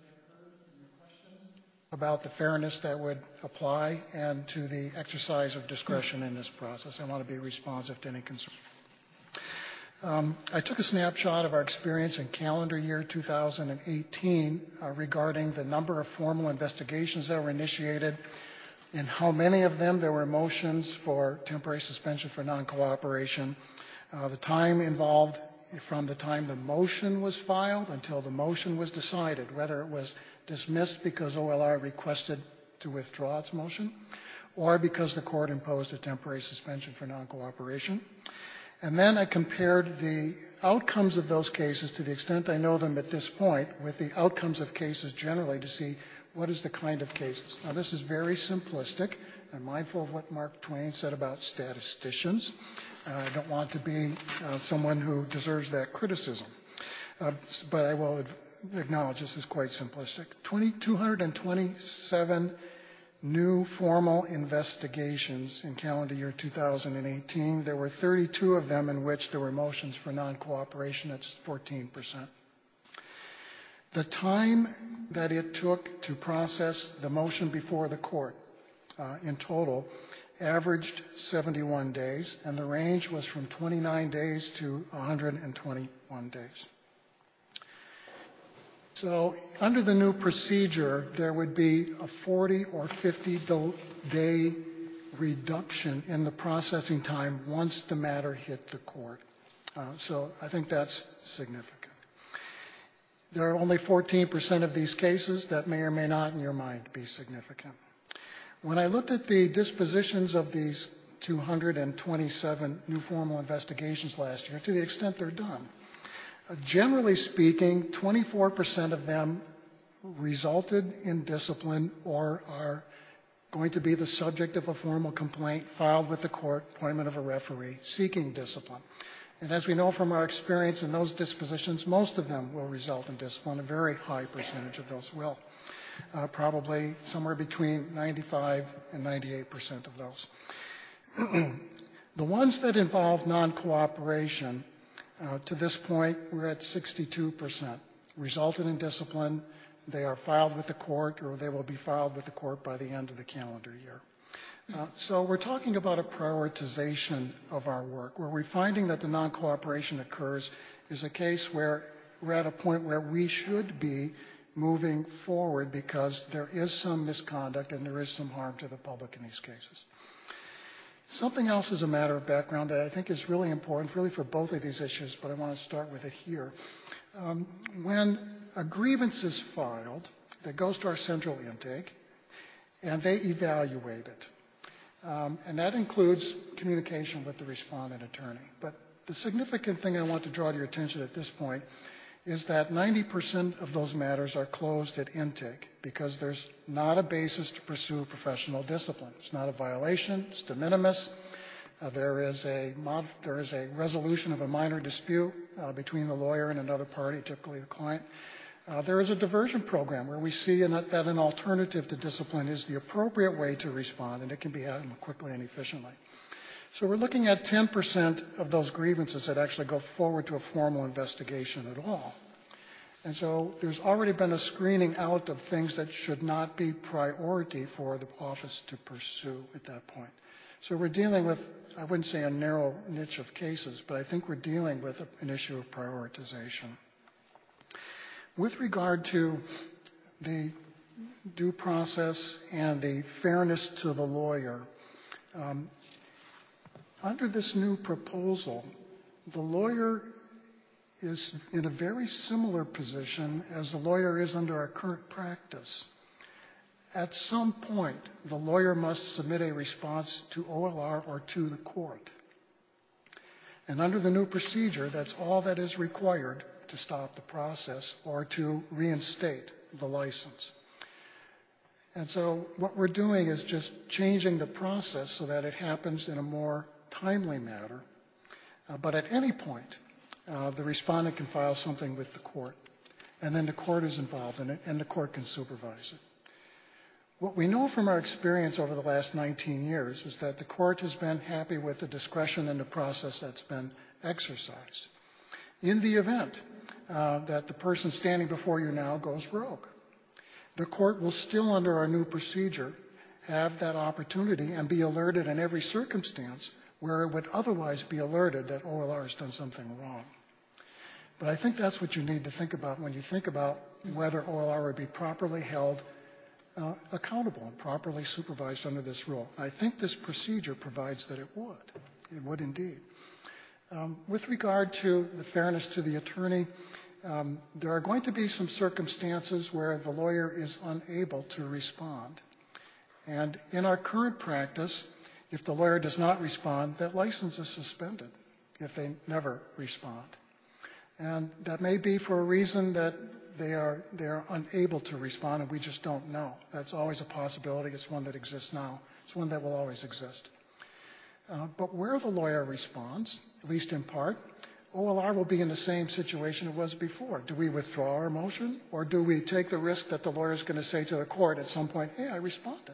about the fairness that would apply and to the exercise of discretion in this process. I want to be responsive to any concern. I took a snapshot of our experience in calendar year 2018 regarding the number of formal investigations that were initiated and how many of them there were motions for temporary suspension for non-cooperation. The time involved from the time the motion was filed until the motion was decided, whether it was dismissed because OLR requested to withdraw its motion or because the court imposed a temporary suspension for non-cooperation. And then I compared the outcomes of those cases, to the extent I know them at this point, with the outcomes of cases generally to see what is the kind of cases. Now, this is very simplistic. I'm mindful of what Mark Twain said about statisticians. I don't want to be someone who deserves that criticism. But I will acknowledge this is quite simplistic. 227 new formal investigations in calendar year 2018. There were 32 of them in which there were motions for non-cooperation. That's 14%. The time that it took to process the motion before the court in total averaged 71 days, and the range was from 29 days to 121 days. So under the new procedure, there would be a 40 or 50 day reduction in the processing time once the matter hit the court. So I think that's significant. There are only 14% of these cases that may or may not, in your mind, be significant. When I looked at the dispositions of these 227 new formal investigations last year, to the extent they're done, generally speaking, 24% of them resulted in discipline or are going to be the subject of a formal complaint filed with the court, appointment of a referee, seeking discipline. And as we know from our experience in those dispositions, most of them will result in discipline. A very high percentage of those will. Probably somewhere between 95 and 98% of those. The ones that involve non-cooperation, to this point, we're at 62%. Resulted in discipline. They are filed with the court, or they will be filed with the court by the end of the calendar year. So we're talking about a prioritization of our work. Where we're finding that the non-cooperation occurs is a case where we're at a point where we should be moving forward because there is some misconduct and there is some harm to the public in these cases. Something else is a matter of background that I think is really important, really for both of these issues, but I want to start with it here. When a grievance is filed, that goes to our central intake, and they evaluate it. And that includes communication with the respondent attorney. But the significant thing I want to draw to your attention at this point is that 90% of those matters are closed at intake because there's not a basis to pursue professional discipline. It's not a violation. It's de minimis. There is a resolution of a minor dispute between the lawyer and another party, typically the client. There is a diversion program where we see that an alternative to discipline is the appropriate way to respond, and it can be handled quickly and efficiently. So we're looking at 10% of those grievances that actually go forward to a formal investigation at all. And so there's already been a screening out of things that should not be priority for the office to pursue at that point. So we're dealing with, I wouldn't say a narrow niche of cases, but I think we're dealing with an issue of prioritization. With regard to the due process and the fairness to the lawyer, under this new proposal, the lawyer is in a very similar position as the lawyer is under our current practice. At some point, the lawyer must submit a response to OLR or to the court. And under the new procedure, that's all that is required to stop the process or to reinstate the license. And so what we're doing is just changing the process so that it happens in a more timely manner. But at any point, the respondent can file something with the court. And then the court is involved in it, and the court can supervise it. What we know from our experience over the last 19 years is that the court has been happy with the discretion and the process that's been exercised. In the event that the person standing before you now goes rogue, the court will still, under our new procedure, have that opportunity and be alerted in every circumstance where it would otherwise be alerted that OLR has done something wrong. But I think that's what you need to think about when you think about whether OLR would be properly held accountable and properly supervised under this rule. I think this procedure provides that it would. It would indeed. With regard to the fairness to the attorney, there are going to be some circumstances where the lawyer is unable to respond. And in our current practice, if the lawyer does not respond, that license is suspended if they never respond. And that may be for a reason that they are unable to respond, and we just don't know. That's always a possibility. It's one that exists now. It's one that will always exist. But where the lawyer responds, at least in part, OLR will be in the same situation it was before. Do we withdraw our motion, or do we take the risk that the lawyer is going to say to the court at some point, hey, I responded?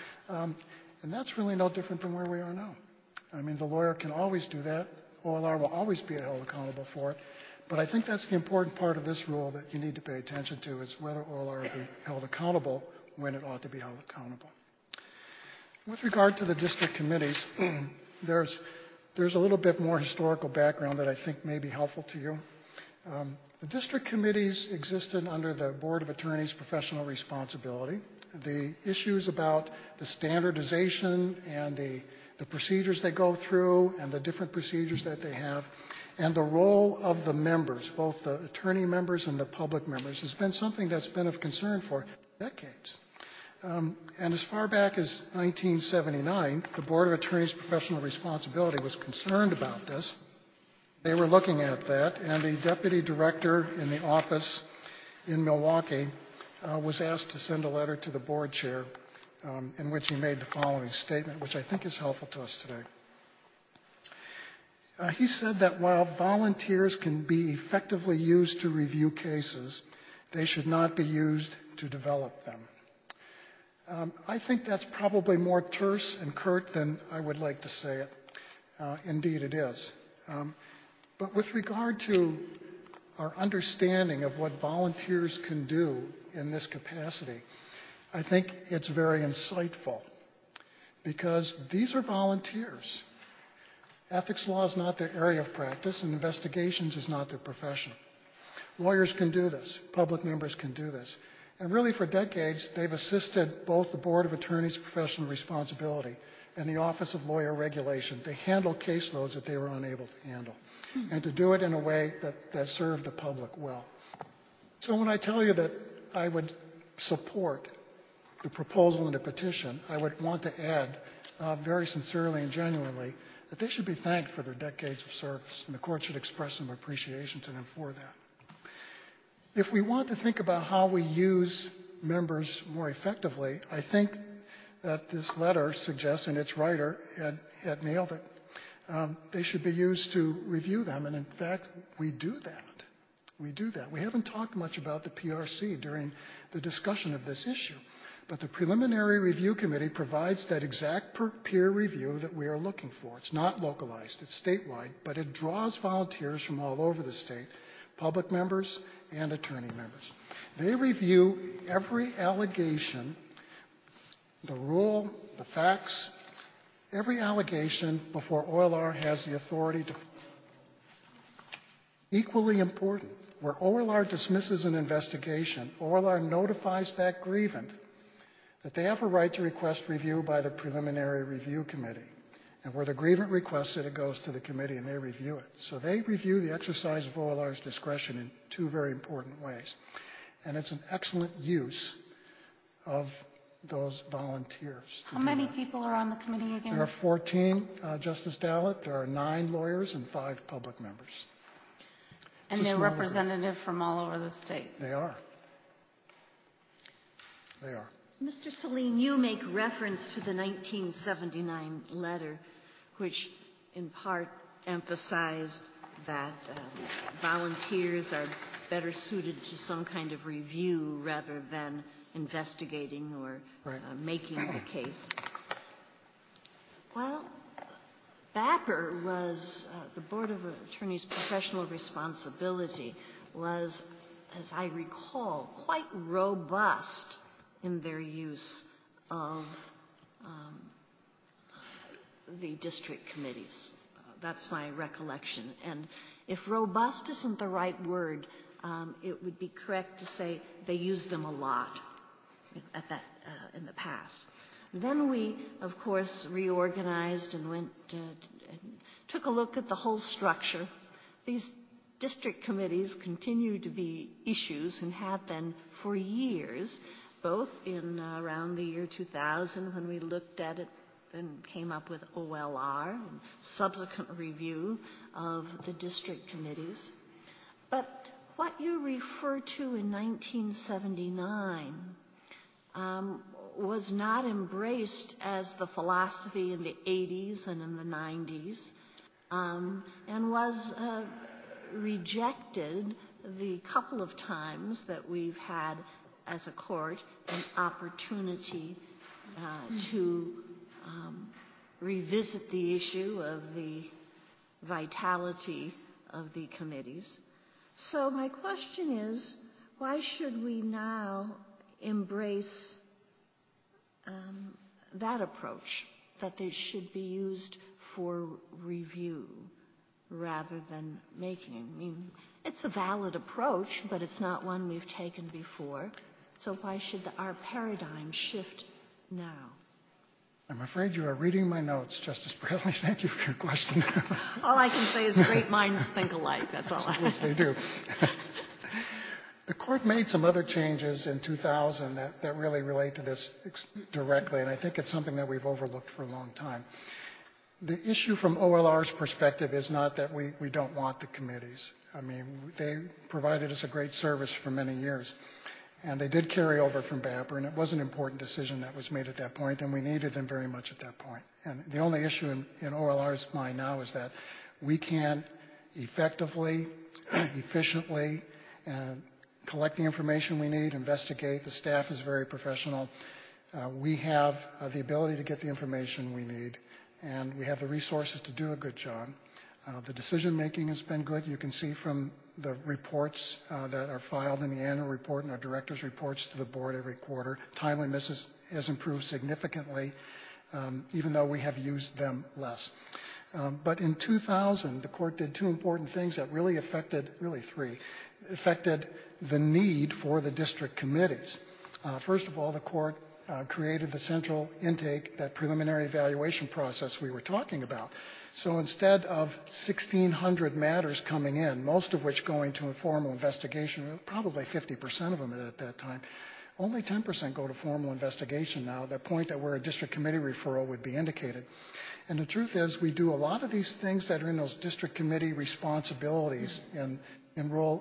And that's really no different than where we are now. I mean, the lawyer can always do that. OLR will always be held accountable for it. But I think that's the important part of this rule that you need to pay attention to, is whether OLR will be held accountable when it ought to be held accountable. With regard to the district committees, there's a little bit more historical background that I think may be helpful to you. The district committees existed under the Board of Attorneys' professional responsibility. The issues about the standardization and the procedures they go through and the different procedures that they have, and the role of the members, both the attorney members and the public members, has been something that's been of concern for decades. And as far back as 1979, the Board of Attorneys' professional responsibility was concerned about this. They were looking at that, and the deputy director in the office in Milwaukee was asked to send a letter to the board chair in which he made the following statement, which I think is helpful to us today. He said that while volunteers can be effectively used to review cases, they should not be used to develop them. I think that's probably more terse and curt than I would like to say it. Indeed, it is. But with regard to our understanding of what volunteers can do in this capacity, I think it's very insightful, because these are volunteers. Ethics law is not their area of practice, and investigations is not their profession. Lawyers can do this. Public members can do this. And really, for decades, they've assisted both the Board of Attorneys' professional responsibility and the Office of Lawyer Regulation. They handle caseloads that they were unable to handle, and to do it in a way that served the public well. So when I tell you that I would support the proposal in the petition, I would want to add very sincerely and genuinely that they should be thanked for their decades of service, and the court should express some appreciation to them for that. If we want to think about how we use members more effectively, I think that this letter suggests, and its writer had nailed it, they should be used to review them, and in fact, we do that. We do that. We haven't talked much about the PRC during the discussion of this issue, but the Preliminary Review Committee provides that exact peer review that we are looking for. It's not localized, it's statewide, but it draws volunteers from all over the state, public members and attorney members. They review every allegation, the rule, the facts, every allegation before OLR has the authority to. Equally important, where OLR dismisses an investigation, OLR notifies that grievant that they have a right to request review by the Preliminary Review Committee. And where the grievant requests it, it goes to the committee and they review it. So they review the exercise of OLR's discretion in two very important ways. And it's an excellent use of those volunteers. How many people are on the committee again? There are 14, Justice Dallett. There are 9 lawyers and 5 public members. And they're representative from all over the state. They are. They are. Mr. Saline, you make reference to the 1979 letter, which in part emphasized that volunteers are better suited to some kind of review rather than investigating or making the case. Well, BAPR was, the Board of Attorneys' Professional Responsibility was, as I recall, quite robust in their use of the district committees. That's my recollection. And if robust isn't the right word, it would be correct to say they used them a lot in the past. Then we, of course, reorganized and went and took a look at the whole structure. These district committees continue to be issues and have been for years, both in around the year 2000 when we looked at it and came up with OLR and subsequent review of the district committees. But what you refer to in 1979 was not embraced as the philosophy in the 80s and in the 90s, and was rejected the couple of times that we've had as a court an opportunity to revisit the issue of the vitality of the committees. So my question is, why should we now embrace that approach, that they should be used for review rather than making? I mean, it's a valid approach, but it's not one we've taken before. So why should our paradigm shift now? I'm afraid you are reading my notes, Justice Bradley. Thank you for your question. All I can say is great minds think alike. That's all I can say. They do. The court made some other changes in 2000 that really relate to this directly, and I think it's something that we've overlooked for a long time. The issue from OLR's perspective is not that we don't want the committees. I mean, they provided us a great service for many years. And they did carry over from BAPR, and it was an important decision that was made at that point, and we needed them very much at that point. And the only issue in OLR's mind now is that we can effectively, efficiently collect the information we need, investigate. The staff is very professional. We have the ability to get the information we need, and we have the resources to do a good job. The decision-making has been good. You can see from the reports that are filed in the annual report and our director's reports to the board every quarter, timeliness has improved significantly, even though we have used them less. But in 2000, the court did 2 important things that really affected, really 3, affected the need for the district committees. First of all, the court created the central intake, that preliminary evaluation process we were talking about. So instead of 1,600 matters coming in, most of which going to a formal investigation, probably 50% of them at that time, only 10% go to formal investigation now, the point at where a district committee referral would be indicated. And the truth is, we do a lot of these things that are in those district committee responsibilities in Rule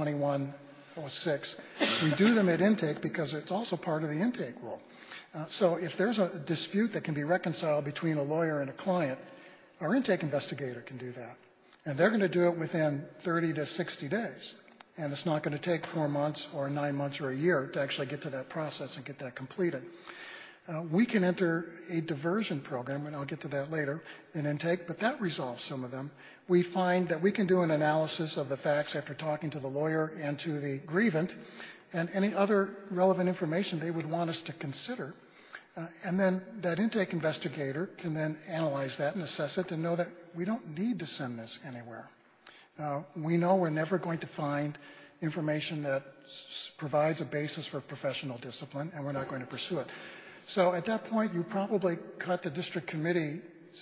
2106. We do them at intake because it's also part of the intake rule. So if there's a dispute that can be reconciled between a lawyer and a client, our intake investigator can do that. And they're going to do it within 30 to 60 days. And it's not going to take 4 months or 9 months or a year to actually get to that process and get that completed. We can enter a diversion program, and I'll get to that later, in intake, but that resolves some of them. We find that we can do an analysis of the facts after talking to the lawyer and to the grievant and any other relevant information they would want us to consider. And then that intake investigator can then analyze that and assess it and know that we don't need to send this anywhere. We know we're never going to find information that provides a basis for professional discipline, and we're not going to pursue it. So at that point, you probably cut the district committee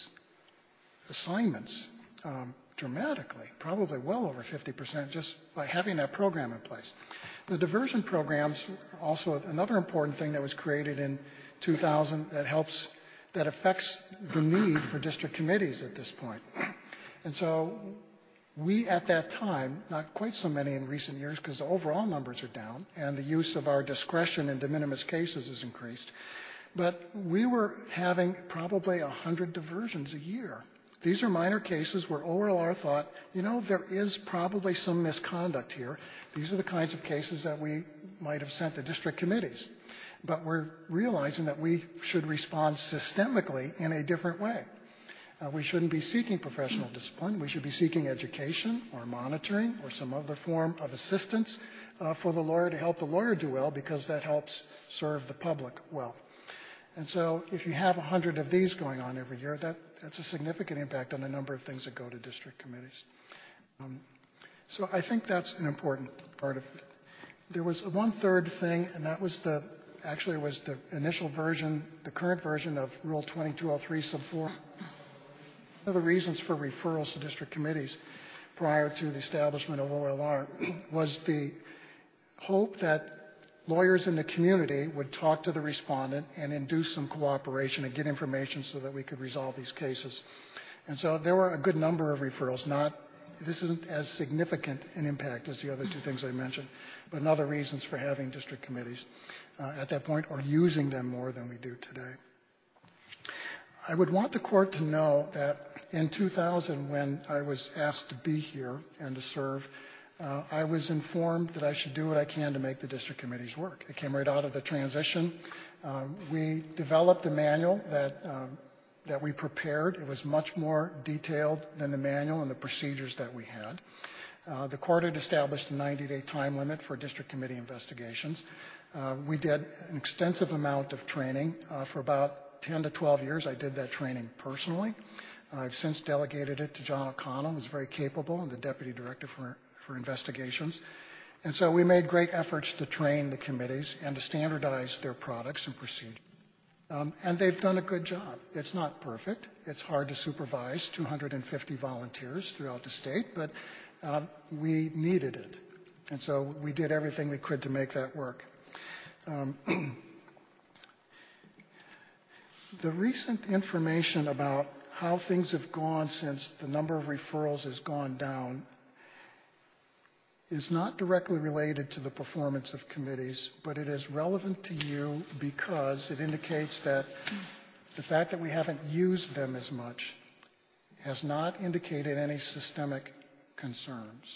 assignments dramatically, probably well over 50% just by having that program in place. The diversion programs are also another important thing that was created in 2000 that affects the need for district committees at this point. And so we, at that time, not quite so many in recent years because the overall numbers are down and the use of our discretion in de minimis cases has increased, but we were having probably 100 diversions a year. These are minor cases where OLR thought, there is probably some misconduct here. These are the kinds of cases that we might have sent to district committees. But we're realizing that we should respond systemically in a different way. We shouldn't be seeking professional discipline. We should be seeking education or monitoring or some other form of assistance for the lawyer to help the lawyer do well, because that helps serve the public well. And so if you have 100 of these going on every year, that's a significant impact on the number of things that go to district committees. So I think that's an important part of it. There was one third thing, and that was the initial version, the current version of Rule 2203 sub 4. One of the reasons for referrals to district committees prior to the establishment of OLR was the hope that lawyers in the community would talk to the respondent and induce some cooperation and get information so that we could resolve these cases. And so there were a good number of referrals. This isn't as significant an impact as the other two things I mentioned, but other reasons for having district committees at that point, or using them more than we do today. I would want the court to know that in 2000, when I was asked to be here and to serve, I was informed that I should do what I can to make the district committees work. It came right out of the transition. We developed a manual that we prepared. It was much more detailed than the manual and the procedures that we had. The court had established a 90-day time limit for district committee investigations. We did an extensive amount of training. For about 10 to 12 years, I did that training personally. I've since delegated it to John O'Connell, who's very capable, and the Deputy Director for Investigations. And so we made great efforts to train the committees and to standardize their products and procedures. And they've done a good job. It's not perfect. It's hard to supervise 250 volunteers throughout the state, but we needed it. And so we did everything we could to make that work. The recent information about how things have gone since the number of referrals has gone down is not directly related to the performance of committees, but it is relevant to you because it indicates that the fact that we haven't used them as much has not indicated any systemic concerns.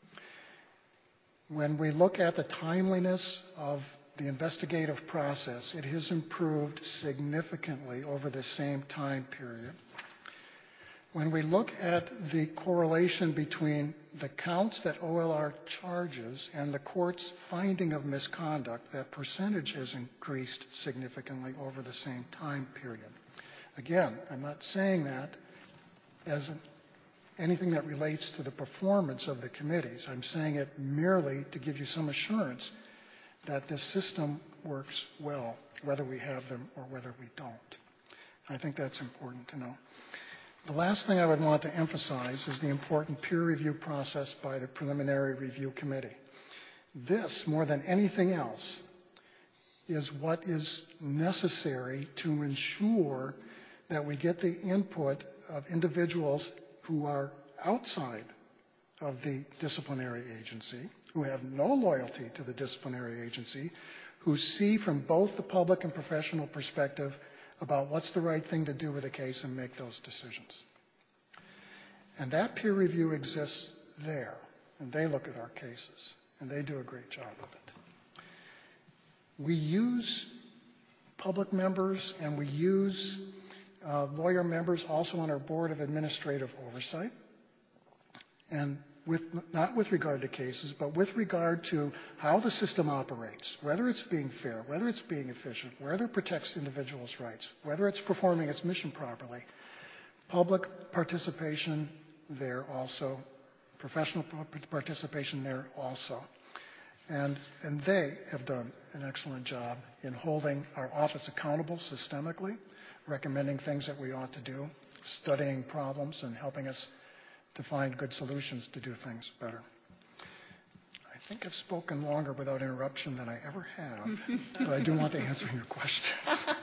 When we look at the timeliness of the investigative process, it has improved significantly over the same time period. When we look at the correlation between the counts that OLR charges and the court's finding of misconduct, that percentage has increased significantly over the same time period. Again, I'm not saying that as anything that relates to the performance of the committees. I'm saying it merely to give you some assurance that this system works well, whether we have them or whether we don't. I think that's important to know. The last thing I would want to emphasize is the important peer review process by the Preliminary Review Committee. This, more than anything else, is what is necessary to ensure that we get the input of individuals who are outside of the disciplinary agency, who have no loyalty to the disciplinary agency, who see from both the public and professional perspective about what's the right thing to do with a case and make those decisions. And that peer review exists there, and they look at our cases, and they do a great job of it. We use public members, and we use lawyer members also on our Board of Administrative Oversight, and not with regard to cases, but with regard to how the system operates, whether it's being fair, whether it's being efficient, whether it protects individuals' rights, whether it's performing its mission properly. Public participation there also, professional participation there also. And they have done an excellent job in holding our office accountable systemically, recommending things that we ought to do, studying problems, and helping us to find good solutions to do things better. I I think I've spoken longer without interruption than I ever have, but I do want to answer your questions.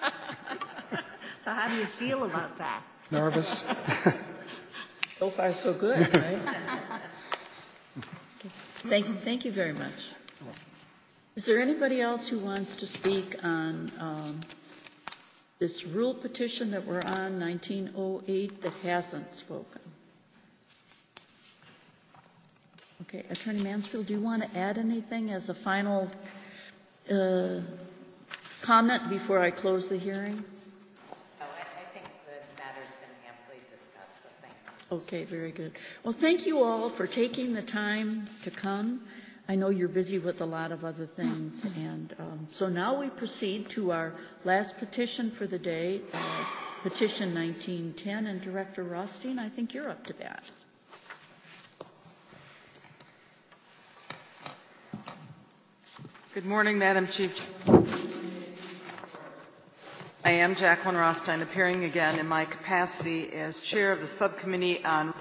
So how do you feel about that? Nervous? So far, so good, right? Thank you very much. Is there anybody else who wants to speak on this rule petition that we're on, 1908, that hasn't spoken? Okay, Attorney Mansfield, do you want to add anything as a final comment before I close the hearing? No, I think the matter's been amply discussed, so thank you. Okay, very good. Well, thank you all for taking the time to come. I know you're busy with a lot of other things. And so now we proceed to our last petition for the day, petition 1910. And Director Rothstein, I think you're up to bat. Good morning, Madam Chief. I am Jacqueline Rothstein, appearing again in my capacity as chair of the subcommittee on,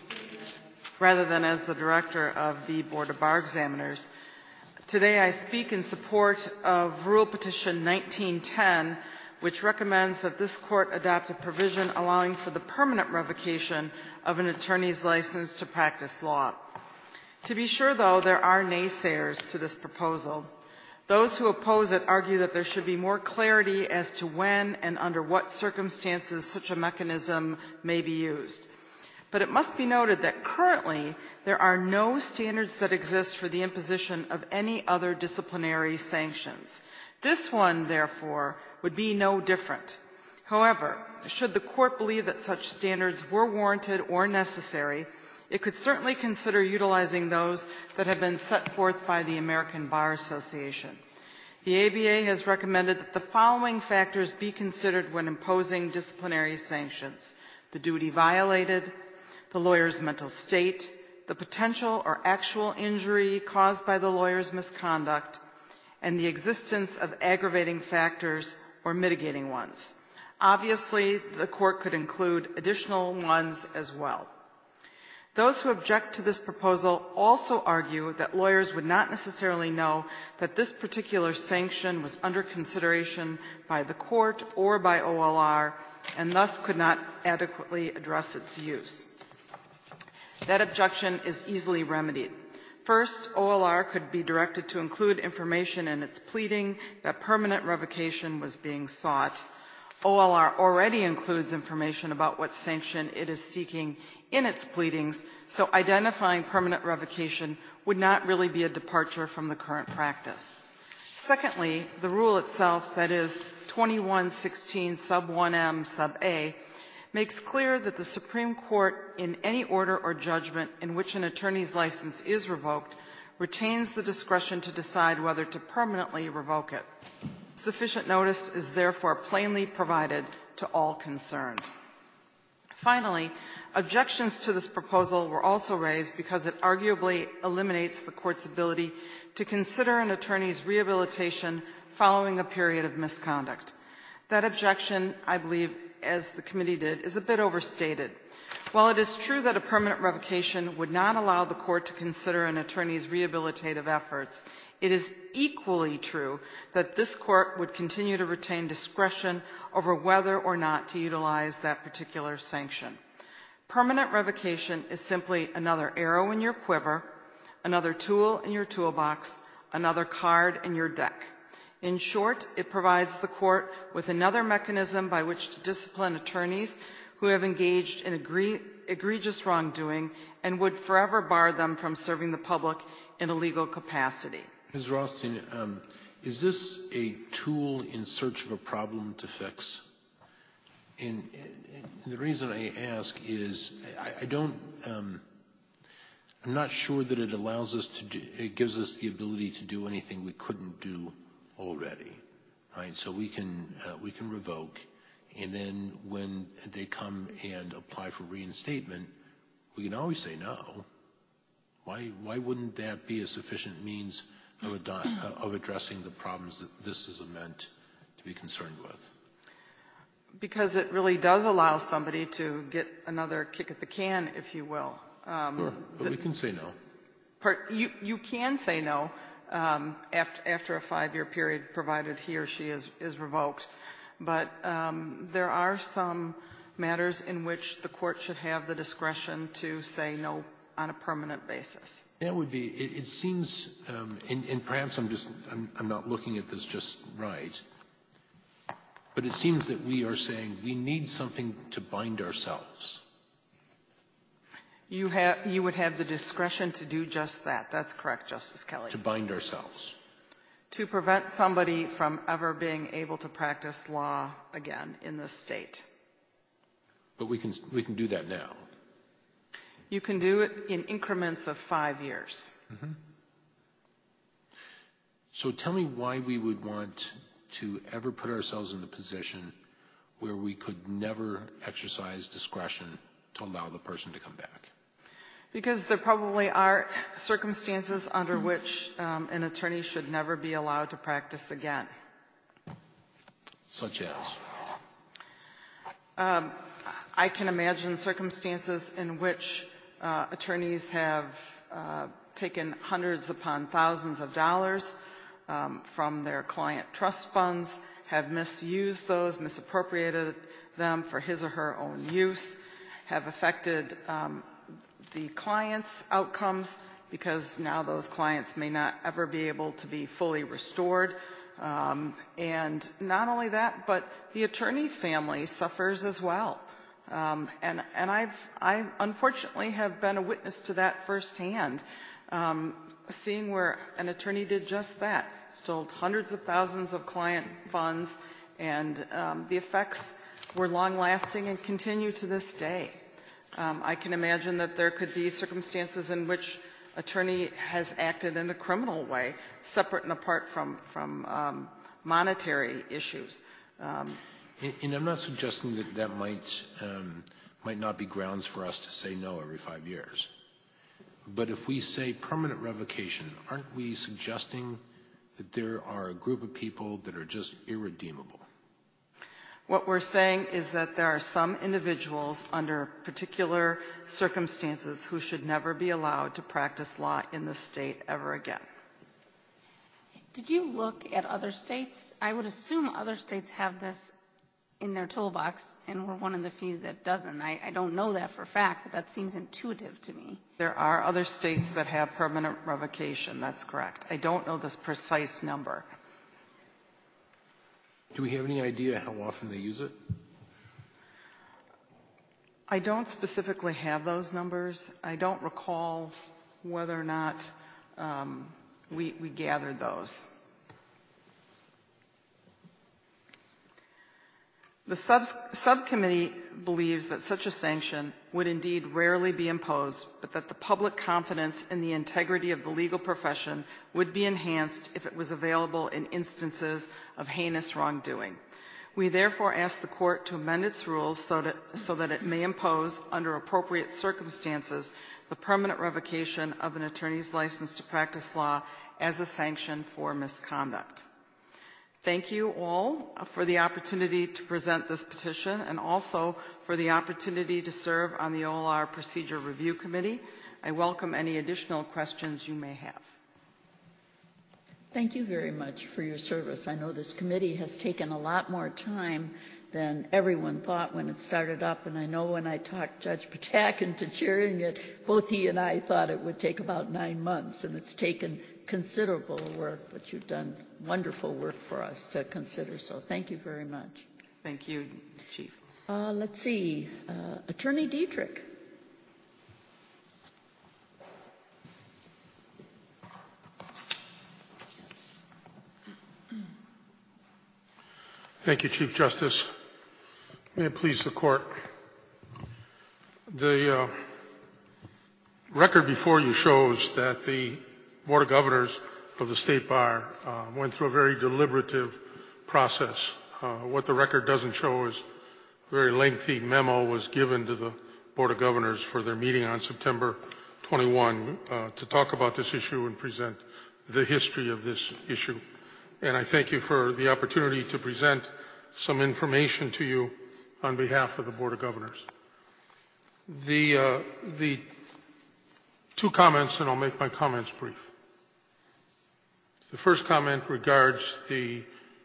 rather than as the director of the Board of Bar Examiners. Today I speak in support of Rule Petition 1910, which recommends that this court adopt a provision allowing for the permanent revocation of an attorney's license to practice law. To be sure, though, there are naysayers to this proposal. Those who oppose it argue that there should be more clarity as to when and under what circumstances such a mechanism may be used. But it must be noted that currently there are no standards that exist for the imposition of any other disciplinary sanctions. This one, therefore, would be no different. However, should the court believe that such standards were warranted or necessary, it could certainly consider utilizing those that have been set forth by the American Bar Association. The ABA has recommended that the following factors be considered when imposing disciplinary sanctions: the duty violated, the lawyer's mental state, the potential or actual injury caused by the lawyer's misconduct, and the existence of aggravating factors or mitigating ones. Obviously, the court could include additional ones as well. Those who object to this proposal also argue that lawyers would not necessarily know that this particular sanction was under consideration by the court or by OLR, and thus could not adequately address its use. That objection is easily remedied. First, OLR could be directed to include information in its pleading that permanent revocation was being sought. OLR already includes information about what sanction it is seeking in its pleadings, so identifying permanent revocation would not really be a departure from the current practice. Secondly, the rule itself, that is 2116 sub 1M sub A, makes clear that the Supreme Court, in any order or judgment in which an attorney's license is revoked, retains the discretion to decide whether to permanently revoke it. Sufficient notice is therefore plainly provided to all concerned. Finally, objections to this proposal were also raised because it arguably eliminates the court's ability to consider an attorney's rehabilitation following a period of misconduct. That objection, I believe, as the committee did, is a bit overstated. While it is true that a permanent revocation would not allow the court to consider an attorney's rehabilitative efforts, it is equally true that this court would continue to retain discretion over whether or not to utilize that particular sanction. Permanent revocation is simply another arrow in your quiver, another tool in your toolbox, another card in your deck. In short, it provides the court with another mechanism by which to discipline attorneys who have engaged in egregious wrongdoing and would forever bar them from serving the public in a legal capacity. Ms. Rothstein, is this a tool in search of a problem to fix? And the reason I ask is I'm not sure that it allows us to it gives us the ability to do anything we couldn't do already, right? So we can revoke, and then when they come and apply for reinstatement, we can always say no. Why wouldn't that be a sufficient means of addressing the problems that this is meant to be concerned with? Because it really does allow somebody to get another kick at the can, if you will. Sure, but we can say no. You can say no after a 5-year period, provided he or she is revoked. But there are some matters in which the court should have the discretion to say no on a permanent basis. That would be. It seems, and perhaps I'm not looking at this just right. But it seems that we are saying we need something to bind ourselves. You would have the discretion to do just that. That's correct, Justice Kelly. To bind ourselves. To prevent somebody from ever being able to practice law again in this state. But we can do that now. You can do it in increments of 5 years. Mm-hmm. So tell me why we would want to ever put ourselves in the position where we could never exercise discretion to allow the person to come back. Because there probably are circumstances under which an attorney should never be allowed to practice again. Such as? I can imagine circumstances in which attorneys have taken hundreds upon thousands of dollars from their client trust funds, have misused those, misappropriated them for his or her own use, have affected the client's outcomes because now those clients may not ever be able to be fully restored. And not only that, but the attorney's family suffers as well. And I unfortunately have been a witness to that firsthand, seeing where an attorney did just that, stole hundreds of thousands of client funds, and the effects were long-lasting and continue to this day. I can imagine that there could be circumstances in which attorney has acted in a criminal way, separate and apart from monetary issues. And I'm not suggesting that might not be grounds for us to say no every 5 years. But if we say permanent revocation, aren't we suggesting that there are a group of people that are just irredeemable? What we're saying is that there are some individuals under particular circumstances who should never be allowed to practice law in this state ever again. Did you look at other states? I would assume other states have this in their toolbox, and we're one of the few that doesn't. I don't know that for a fact, but that seems intuitive to me. There are other states that have permanent revocation. That's correct. I don't know this precise number. Do we have any idea how often they use it? I don't specifically have those numbers. I don't recall whether or not we gathered those. The subcommittee believes that such a sanction would indeed rarely be imposed, but that the public confidence in the integrity of the legal profession would be enhanced if it was available in instances of heinous wrongdoing. We therefore ask the court to amend its rules so that it may impose, under appropriate circumstances, the permanent revocation of an attorney's license to practice law as a sanction for misconduct. Thank you all for the opportunity to present this petition and also for the opportunity to serve on the OLR Procedure Review Committee. I welcome any additional questions you may have. Thank you very much for your service. I know this committee has taken a lot more time than everyone thought when it started up, and I know when I talked Judge Patak into chairing it, both he and I thought it would take about 9 months, and it's taken considerable work, but you've done wonderful work for us to consider, so thank you very much. Thank you, Chief. Let's see. Attorney Dietrich. Thank you, Chief Justice. May it please the Court. The record before you shows that the Board of Governors of the State Bar went through a very deliberative process. What the record doesn't show is a very lengthy memo was given to the Board of Governors for their meeting on September 21 to talk about this issue and present the history of this issue. And I thank you for the opportunity to present some information to you on behalf of the Board of Governors. The Two comments, and I'll make my comments brief. The first comment regards the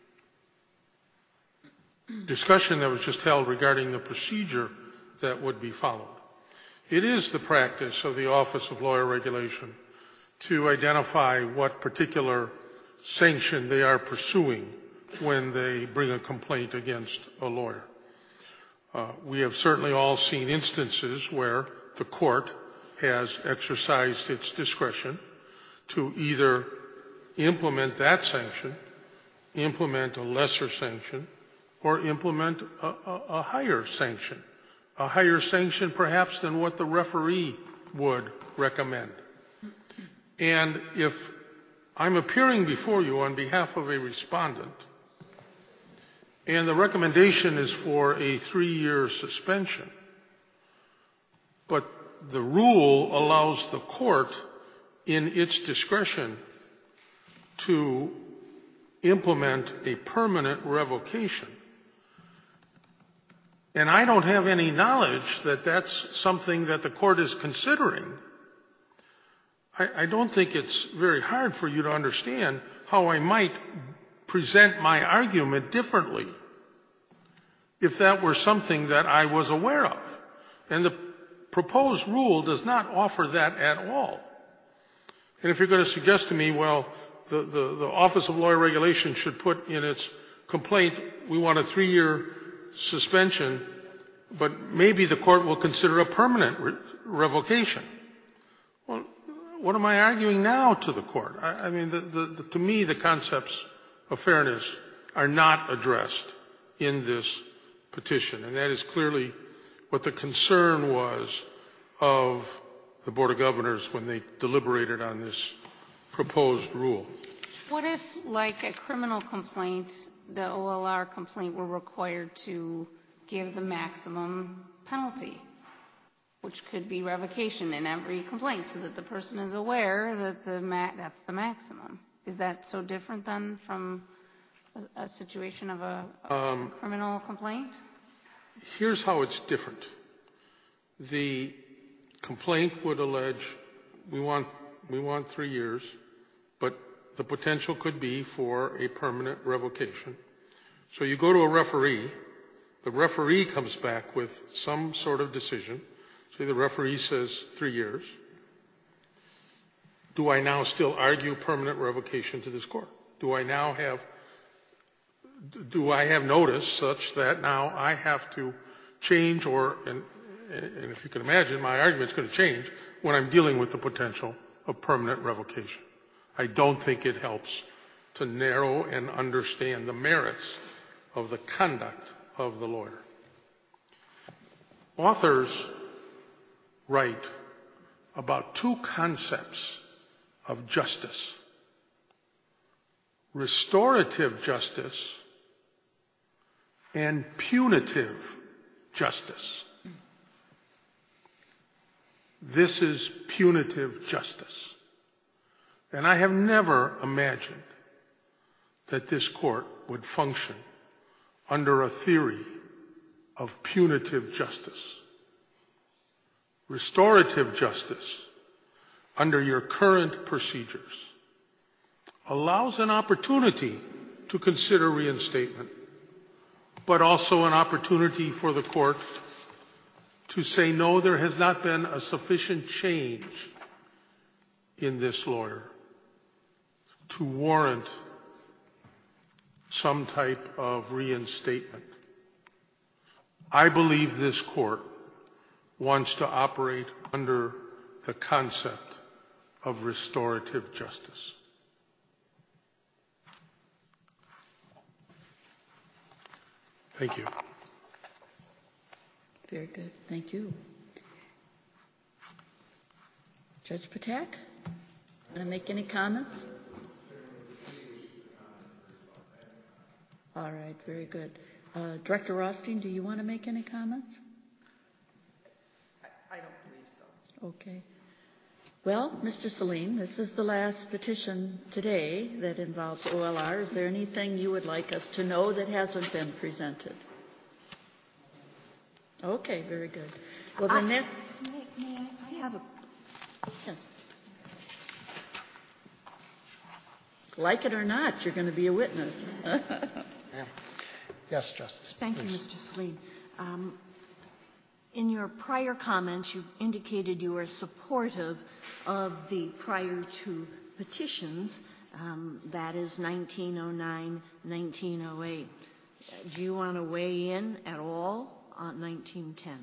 discussion that was just held regarding the procedure that would be followed. It is the practice of the Office of Lawyer Regulation to identify what particular sanction they are pursuing when they bring a complaint against a lawyer. We have certainly all seen instances where the court has exercised its discretion to either implement that sanction, implement a lesser sanction, or implement a higher sanction. A higher sanction perhaps than what the referee would recommend. And if I'm appearing before you on behalf of a respondent, and the recommendation is for a 3-year suspension, but the rule allows the court in its discretion to implement a permanent revocation, and I don't have any knowledge that that's something that the court is considering, I don't think it's very hard for you to understand how I might present my argument differently if that were something that I was aware of. And the proposed rule does not offer that at all. And if you're going to suggest to me, well, the Office of Lawyer Regulation should put in its complaint, we want a 3-year suspension, but maybe the court will consider a permanent revocation. Well, what am I arguing now to the court? I mean, to me, the concepts of fairness are not addressed in this petition, and that is clearly what the concern was of the Board of Governors when they deliberated on this proposed rule. What if, like a criminal complaint, the OLR complaint were required to give the maximum penalty, which could be revocation in every complaint, so that the person is aware that that's the maximum? Is that so different then from a situation of a criminal complaint? Here's how it's different. The complaint would allege we want 3 years, but the potential could be for a permanent revocation. So you go to a referee. The referee comes back with some sort of decision. Say the referee says 3 years. Do I now still argue permanent revocation to this court? Do I have notice such that now I have to change, and if you can imagine, my argument's going to change when I'm dealing with the potential of permanent revocation. I don't think it helps to narrow and understand the merits of the conduct of the lawyer. Authors write about two concepts of justice: restorative justice and punitive justice. This is punitive justice. And I have never imagined that this court would function under a theory of punitive justice. Restorative justice, under your current procedures, allows an opportunity to consider reinstatement, but also an opportunity for the court to say, no, there has not been a sufficient change in this lawyer to warrant some type of reinstatement. I believe this court wants to operate under the concept of restorative justice. Thank you. Very good. Thank you. Judge Patak, want to make any comments? All right, very good. Director Rothstein, do you want to make any comments? I don't believe so. Okay. Well, Mr. Salim, this is the last petition today that involves OLR. Is there anything you would like us to know that hasn't been presented? Okay, very good. Well, the next... May I have a... Yes. Like it or not, you're going to be a witness. Yes, Justice. Thank please. you, Mr. Sleen. In your prior comments, you indicated you were supportive of the prior two petitions, that is 1909, 1908. Do you want to weigh in at all on 1910?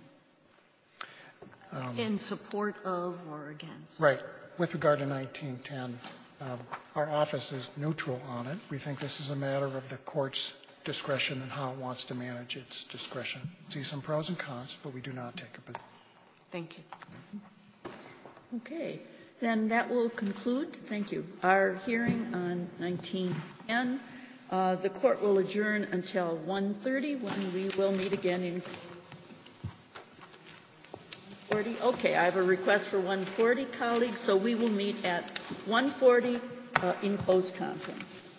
In support of or against? Right. With regard to 1910, our office is neutral on it. We think this is a matter of the court's discretion and how it wants to manage its discretion. See some pros and cons, but we do not take a position. Thank you. Okay. Then that will conclude, thank you, our hearing on 1910. The court will adjourn until 1:30 when we will meet again in 40. Okay, I have a request for 1:40, colleagues, so we will meet at 1:40 in closed conference.